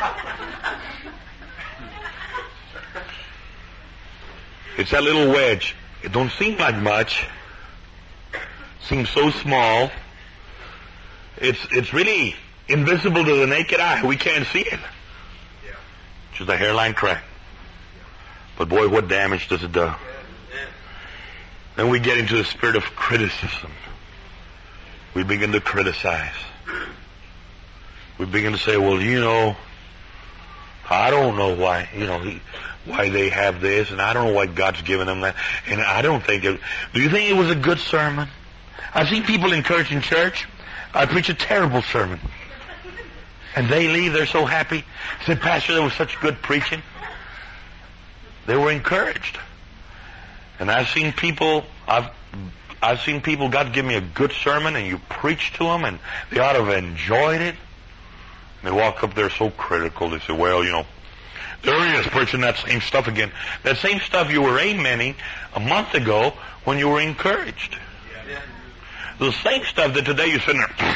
It's that little wedge. It don't seem like much. Seems so small. It's really invisible to the naked eye. We can't see it. It's just a hairline crack. But boy, what damage does it do? Then we get into the spirit of criticism. We begin to criticize. We begin to say, well, you know, I don't know why, why they have this, and I don't know why God's given them that, and I don't think it. Do you think it was a good sermon? I've seen people encouraging church. I preach a terrible sermon. And they leave, they're so happy. Said, Pastor, there was such good preaching. They were encouraged. And I've seen people, God give me a good sermon, and you preach to them, and they ought to have enjoyed it. And they walk up there so critical. They say, well, there he is preaching that same stuff again. That same stuff you were amening a month ago when you were encouraged. The same stuff that today you're sitting there.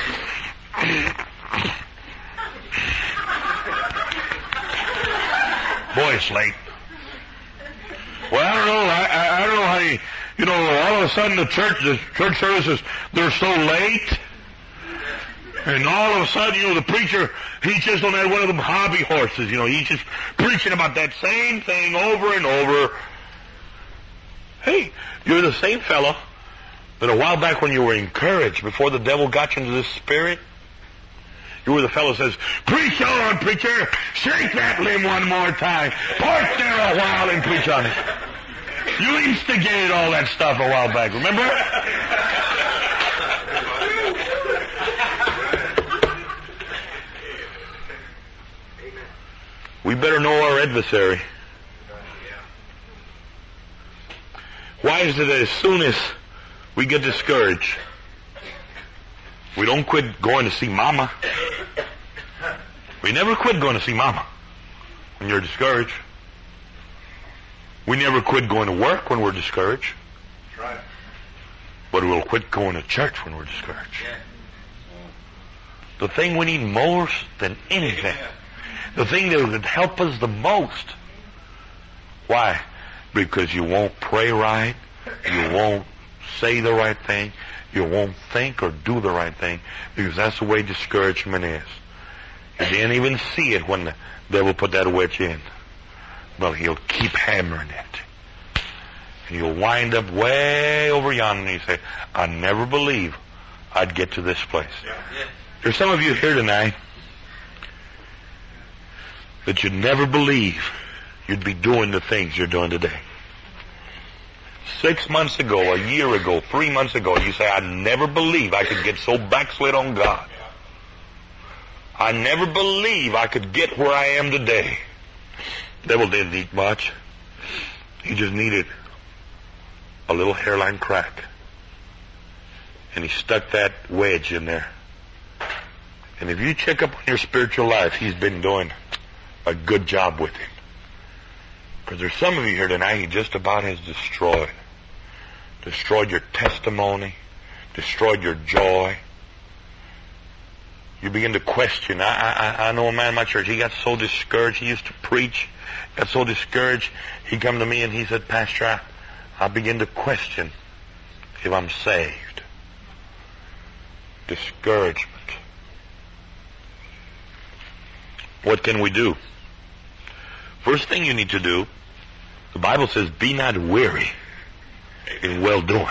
Boy, it's late. Well, I don't know. I don't know how all of a sudden the church services, they're so late. And all of a sudden, the preacher, he's just on that one of them hobby horses, he's just preaching about that same thing over and over. Hey, you're the same fellow that a while back when you were encouraged, before the devil got you into this spirit, you were the fellow that says, preach on, preacher, shake that limb one more time, park there a while and preach on it. You instigated all that stuff a while back, remember? We better know our adversary. Why is it that as soon as we get discouraged, we don't quit going to see Mama? We never quit going to see Mama when you're discouraged. We never quit going to work when we're discouraged. Right. But we'll quit going to church when we're discouraged. The thing we need most than anything, the thing that would help us the most. Why? Because you won't pray right, you won't say the right thing, you won't think or do the right thing, because that's the way discouragement is. You didn't even see it when the devil put that wedge in. But he'll keep hammering it. And you'll wind up way over yonder and you say, I never believe I'd get to this place. There's some of you here tonight that you'd never believe you'd be doing the things you're doing today. 6 months ago, a year ago, 3 months ago, you say, I never believe I could get so backslid on God. I never believe I could get where I am today. The devil didn't need much. He just needed a little hairline crack. And he stuck that wedge in there. And if you check up on your spiritual life, he's been doing a good job with it. Because there's some of you here tonight he just about has destroyed your testimony, destroyed your joy. You begin to question. I know a man in my church, he got so discouraged. He used to preach, got so discouraged. He come to me and he said, Pastor, I begin to question if I'm saved. Discouragement. What can we do? First thing you need to do, the Bible says, be not weary in well-doing.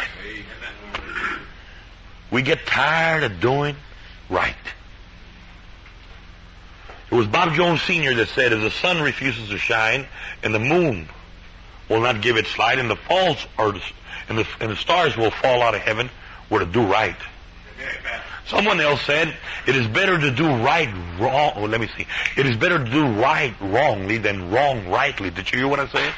We get tired of doing right. It was Bob Jones Sr. that said, if the sun refuses to shine and the moon will not give its light and the stars will fall out of heaven, we're to do right. Someone else said, it is better to do right wrong. Well, let me see. It is better to do right wrongly than wrong rightly. Did you hear what I said?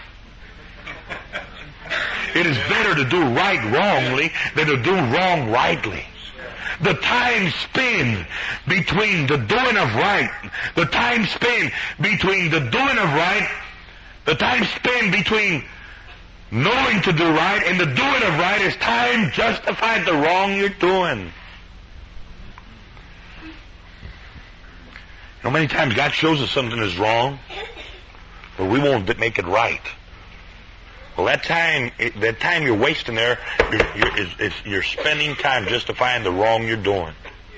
It is better to do right wrongly than to do wrong rightly. The time spent between the doing of right, the time spent between the doing of right The time spent between knowing to do right and the doing of right is time justified the wrong you're doing. You know, many times God shows us something is wrong, but we won't make it right. Well, that time you're wasting there, you're spending time justifying the wrong you're doing.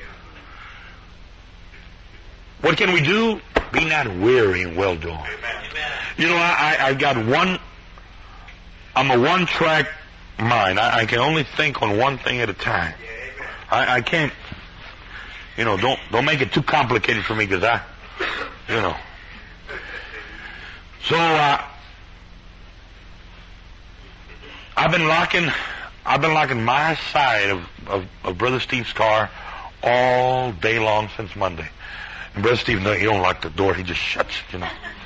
What can we do? Be not weary in well doing. You know, I've got I'm a one-track mind. I can only think on one thing at a time. I can't, don't make it too complicated for me, because So, I've been locking my side of Brother Steve's car all day long since Monday. And Brother Steve, no, he don't lock the door, he just shuts it,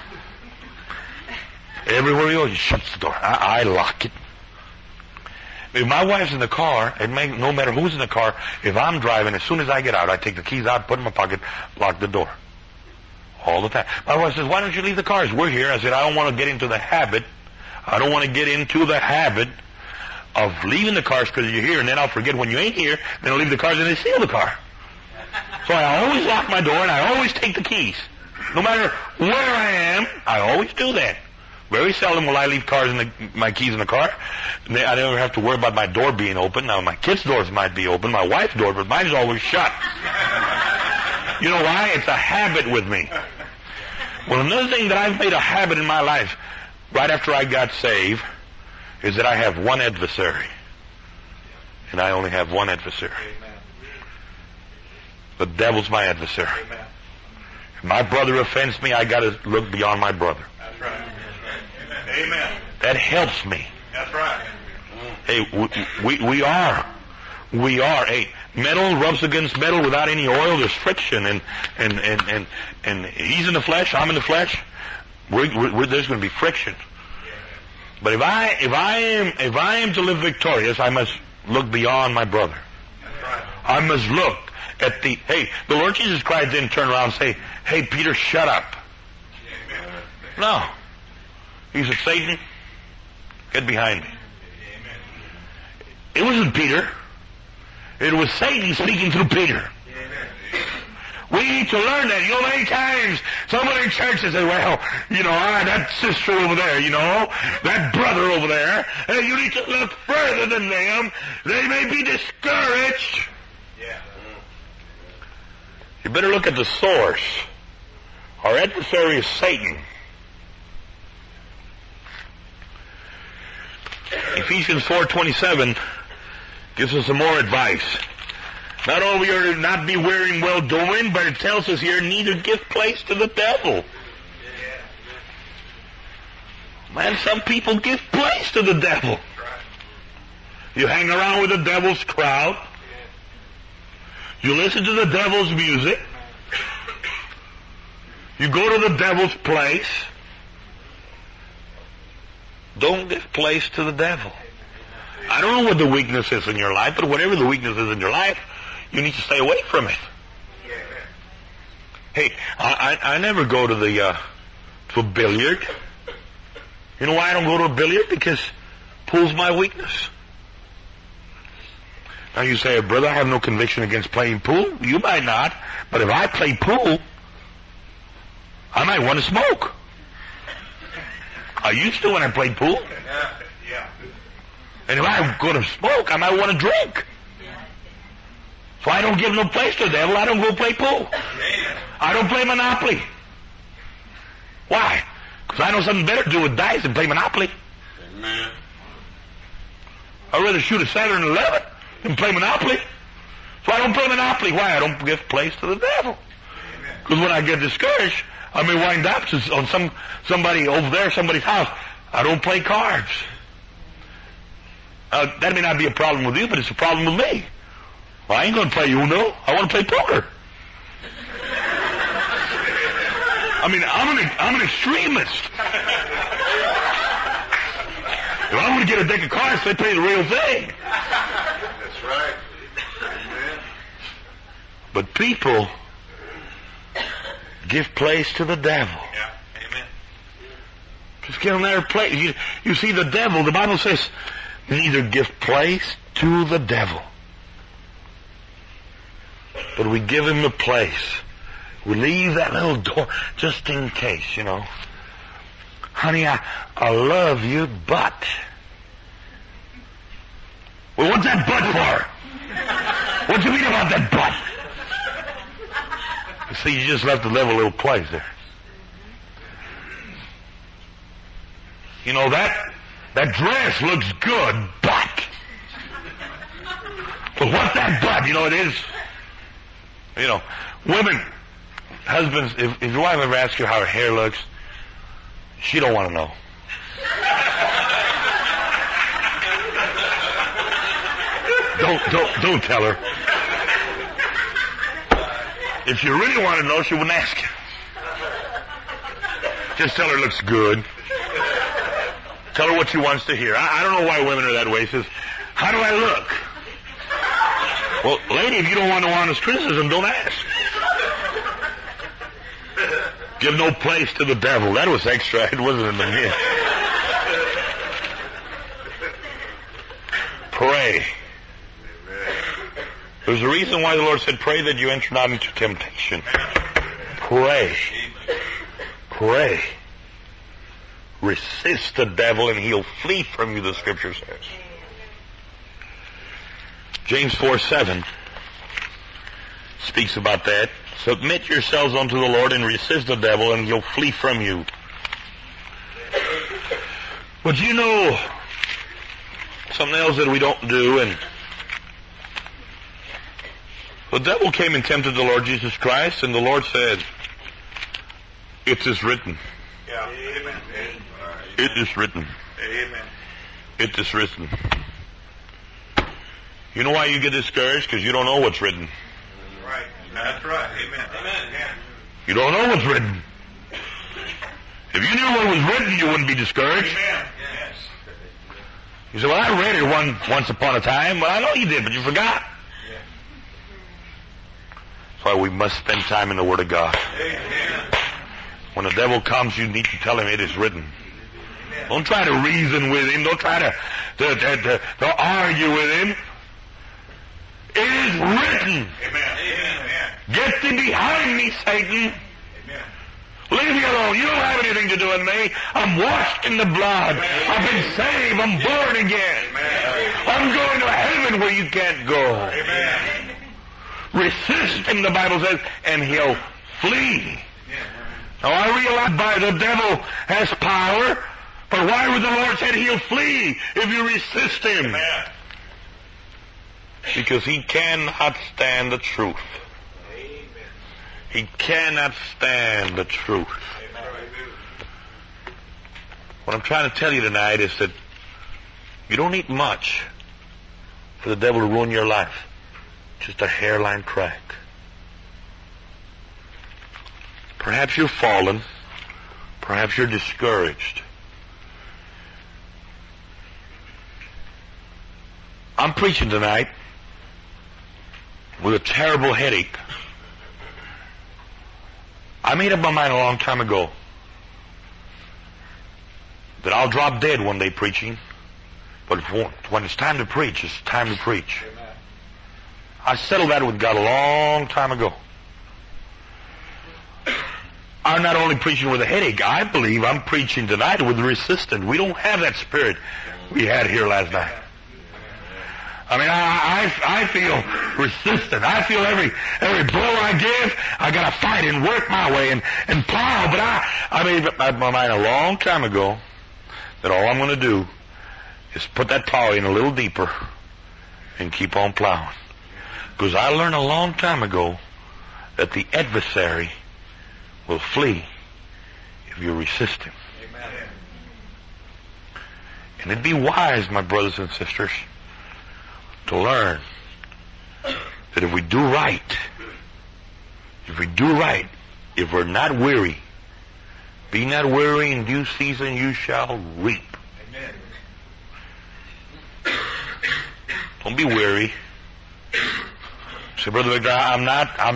Everywhere he goes, he shuts the door. I lock it. If my wife's in the car, no matter who's in the car, if I'm driving, as soon as I get out, I take the keys out, put them in my pocket, lock the door. All the time. My wife says, why don't you leave the cars? We're here. I said, I don't want to get into the habit. Of leaving the cars because you're here, and then I'll forget when you ain't here, then I'll leave the cars and they steal the car. So I always lock my door and I always take the keys. No matter where I am, I always do that. Very seldom will I leave my keys in the car. I never have to worry about my door being open. Now, my kids' doors might be open, my wife's door, but mine's always shut. You know why? It's a habit with me. Well, another thing that I've made a habit in my life, right after I got saved, is that I have one adversary. And I only have one adversary. The devil's my adversary. If my brother offends me, I got to look beyond my brother. That's right. Amen. That helps me. That's right. Hey, we are. Hey, metal rubs against metal without any oil. There's friction, and he's in the flesh. I'm in the flesh. There's going to be friction. But if I am to live victorious, I must look beyond my brother. That's right. I must look at the Lord Jesus Christ didn't turn around and say, hey, Peter, shut up. Amen. No. He said, Satan, get behind me. Amen. It wasn't Peter. It was Satan speaking through Peter. We need to learn that. Many times somebody in church says, well, that sister over there, that brother over there, hey, you need to look further than them. They may be discouraged. Yeah. You better look at the source. Our adversary is Satan. Ephesians 4:27 gives us some more advice. Not only are to not be weary in well doing, but it tells us here, neither give place to the devil. Man, some people give place to the devil. You hang around with the devil's crowd. You listen to the devil's music. You go to the devil's place. Don't give place to the devil. I don't know what the weakness is in your life, but whatever the weakness is in your life, you need to stay away from it. Hey, I never go to to a billiard. You know why I don't go to a billiard? Because pool's my weakness. Now you say, brother, I have no conviction against playing pool. You might not, but if I play pool, I might want to smoke. I used to when I played pool. Yeah. And if I go to smoke, I might want to drink. So I don't give no place to the devil. I don't go play pool. I don't play Monopoly. Why? Because I know something better to do with dice than play Monopoly. Amen. I'd rather shoot a 7-11 than play Monopoly. So I don't play Monopoly. Why? I don't give place to the devil. Because when I get discouraged, I may wind up on somebody over there, somebody's house. I don't play cards. That may not be a problem with you, but it's a problem with me. Well, I ain't going to play Uno. I want to play poker. I mean, I'm an extremist. If I want to get a deck of cards, they play the real thing. That's right. Amen. But people give place to the devil. Yeah. Amen. Just give him their place. You see, the devil, the Bible says, neither give place to the devil. But we give him the place. We leave that little door just in case, you know. Honey, I love you, but... Well, what's that but for? What do you mean about that but? You see, you just left the devil a little place there. You know, that dress looks good, but... Well, what's that but? You know, it is... You know, women, husbands, if your wife ever asks you how her hair looks, she don't want to know. Don't tell her. If you really want to know, she wouldn't ask you. Just tell her it looks good. Tell her what she wants to hear. I don't know why women are that way. She says, how do I look? Well, lady, if you don't want no honest criticism, don't ask. Give no place to the devil. That was extra. It wasn't in the mirror. Pray. There's a reason why the Lord said, pray that you enter not into temptation. Pray. Pray. Resist the devil and he'll flee from you, the Scripture says. James 4:7 speaks about that. Submit yourselves unto the Lord and resist the devil and he'll flee from you. But you know something else that we don't do, and the devil came and tempted the Lord Jesus Christ, and the Lord said, it is written. Yeah. Amen. It is written. Amen. It is written. You know why you get discouraged? Because you don't know what's written. Right. That's right. Amen. Amen. You don't know what's written. If you knew what was written, you wouldn't be discouraged. Amen. Yes. You say, well, I read it once upon a time. Well, I know you did, but you forgot. Yeah. That's why we must spend time in the Word of God. Amen. When the devil comes, you need to tell him it is written. Don't try to reason with him. Don't try to argue with him. It is written. Amen. Amen. Get thee behind me, Satan. Amen. Leave me alone. You don't have anything to do with me. I'm washed in the blood. I've been saved. I'm born again. I'm going to heaven where you can't go. Amen. Resist him, the Bible says, and he'll flee. Now I realize by the devil has power, but why would the Lord say he'll flee if you resist him? Amen. Because he cannot stand the truth. Amen. He cannot stand the truth. What I'm trying to tell you tonight is that you don't need much for the devil to ruin your life. Just a hairline crack. Perhaps you're fallen. Perhaps you're discouraged. I'm preaching tonight with a terrible headache. I made up my mind a long time ago that I'll drop dead one day preaching, but when it's time to preach, it's time to preach. I settled that with God a long time ago. I'm not only preaching with a headache, I believe I'm preaching tonight with resistance. We don't have that spirit we had here last night. I mean, I feel resistant. I feel every blow I give, I gotta fight and work my way and plow. But I made up my mind a long time ago that all I'm gonna do is put that plow in a little deeper and keep on plowing. Because I learned a long time ago that the adversary will flee if you resist him. Amen. And it'd be wise, my brothers and sisters, to learn that if we do right, if we're not weary, be not weary, in due season you shall reap. Amen. Don't be weary. Say, Brother Victor, I'm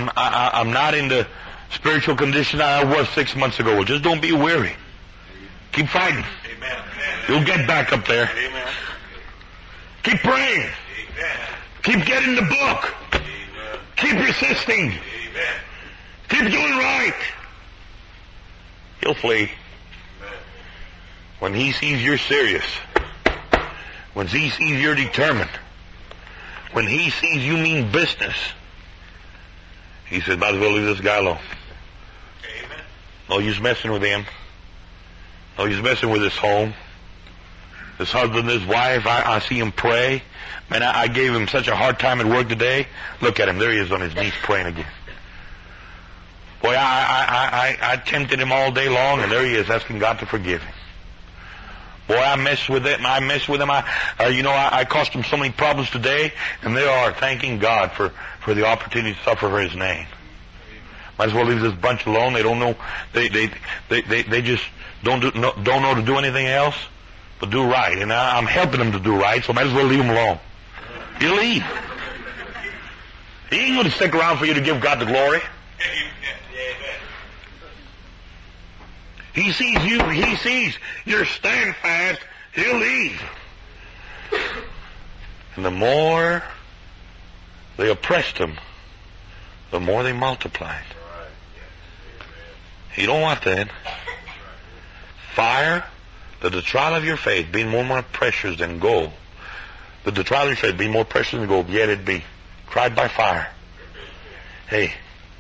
not in the spiritual condition I was 6 months ago. Well, just don't be weary. Keep fighting. Amen. You'll get back up there. Amen. Keep praying. Amen. Keep getting the book. Amen. Keep resisting. Amen. Keep doing right. He'll flee. When he sees you're serious, when he sees you're determined, when he sees you mean business, he says, might as well leave this guy alone. Amen. No use messing with him. No use messing with his home. His husband, his wife, I see him pray. Man, I gave him such a hard time at work today. Look at him. There he is on his knees praying again. Boy, I tempted him all day long, and there he is asking God to forgive him. Boy, I messed with him. I caused him so many problems today, and they are thanking God for the opportunity to suffer for His name. Might as well leave this bunch alone. They don't know. They just don't know to do anything else but do right. And I'm helping them to do right, so might as well leave them alone. He'll leave. He ain't going to stick around for you to give God the glory. He sees you. He sees you're stand fast. He'll leave. And the more they oppressed him, the more they multiplied. You don't want that. Fire, the trial of your faith being more precious than gold. The trial of your faith being more precious than gold, yet it be tried by fire. Hey,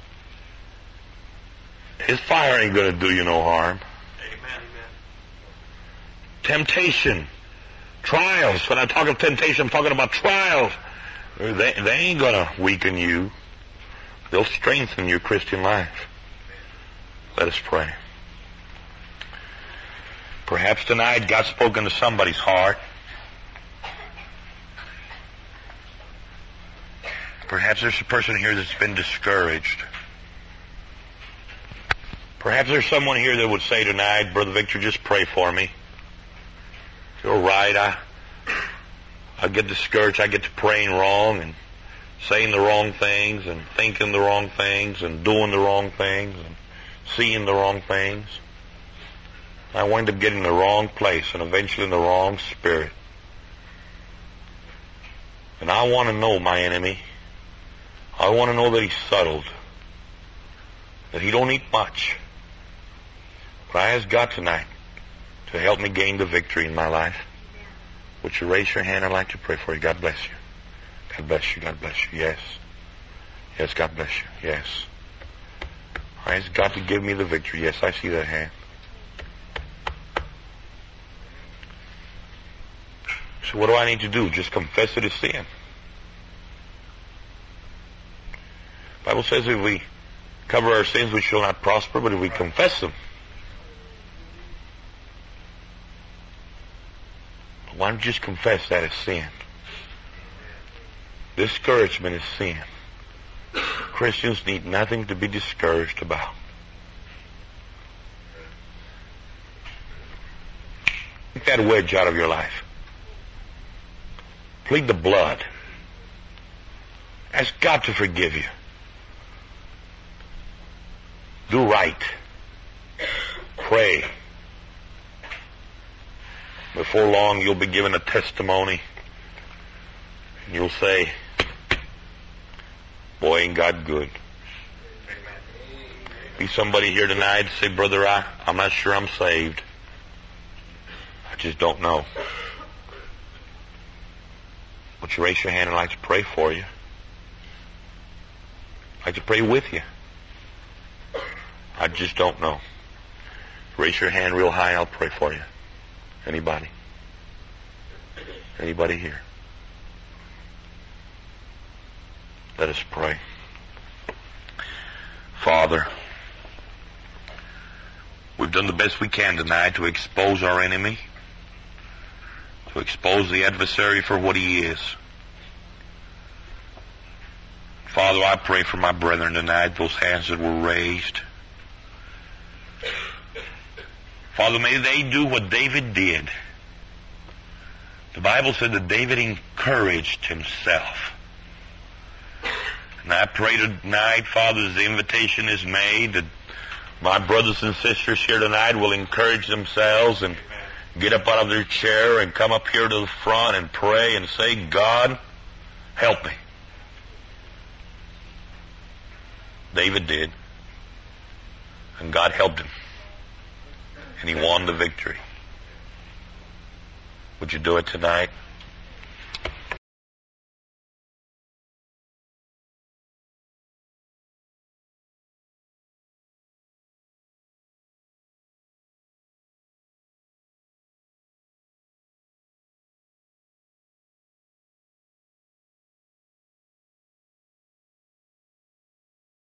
his fire ain't going to do you no harm. Amen. Temptation, trials. When I talk of temptation, I'm talking about trials. They ain't going to weaken you. They'll strengthen your Christian life. Let us pray. Perhaps tonight God's spoken to somebody's heart. Perhaps there's a person here that's been discouraged. Perhaps there's someone here that would say tonight, Brother Victor, just pray for me. You're right. I get discouraged. I get to praying wrong and saying the wrong things and thinking the wrong things and doing the wrong things and seeing the wrong things. I wind up getting in the wrong place and eventually in the wrong spirit. And I want to know my enemy. I want to know that he's settled, that he don't eat much. But I ask God tonight to help me gain the victory in my life. Would you raise your hand? I'd like to pray for you. God bless you. God bless you. God bless you. Yes. Yes, God bless you. Yes. I ask God to give me the victory. Yes, I see that hand. So what do I need to do? Just confess it as sin. The Bible says if we cover our sins, we shall not prosper, but if we confess them, why don't you just confess that as sin? Discouragement is sin. Christians need nothing to be discouraged about. Take that wedge out of your life. Plead the blood. Ask God to forgive you. Do right. Pray. Before long, you'll be given a testimony. And you'll say, boy, ain't God good. Be somebody here tonight say, brother, I'm not sure I'm saved. I just don't know. Would you raise your hand? I'd like to pray for you. I'd like to pray with you. I just don't know. Raise your hand real high, I'll pray for you. Anybody? Anybody here? Let us pray. Father, we've done the best we can tonight to expose our enemy, to expose the adversary for what he is. Father, I pray for my brethren tonight, those hands that were raised. Father, may they do what David did. The Bible said that David encouraged himself. And I pray tonight, Father, as the invitation is made, that My brothers and sisters here tonight will encourage themselves and get up out of their chair and come up here to the front and pray and say, God, help me. David did. And God helped him. And he won the victory. Would you do it tonight?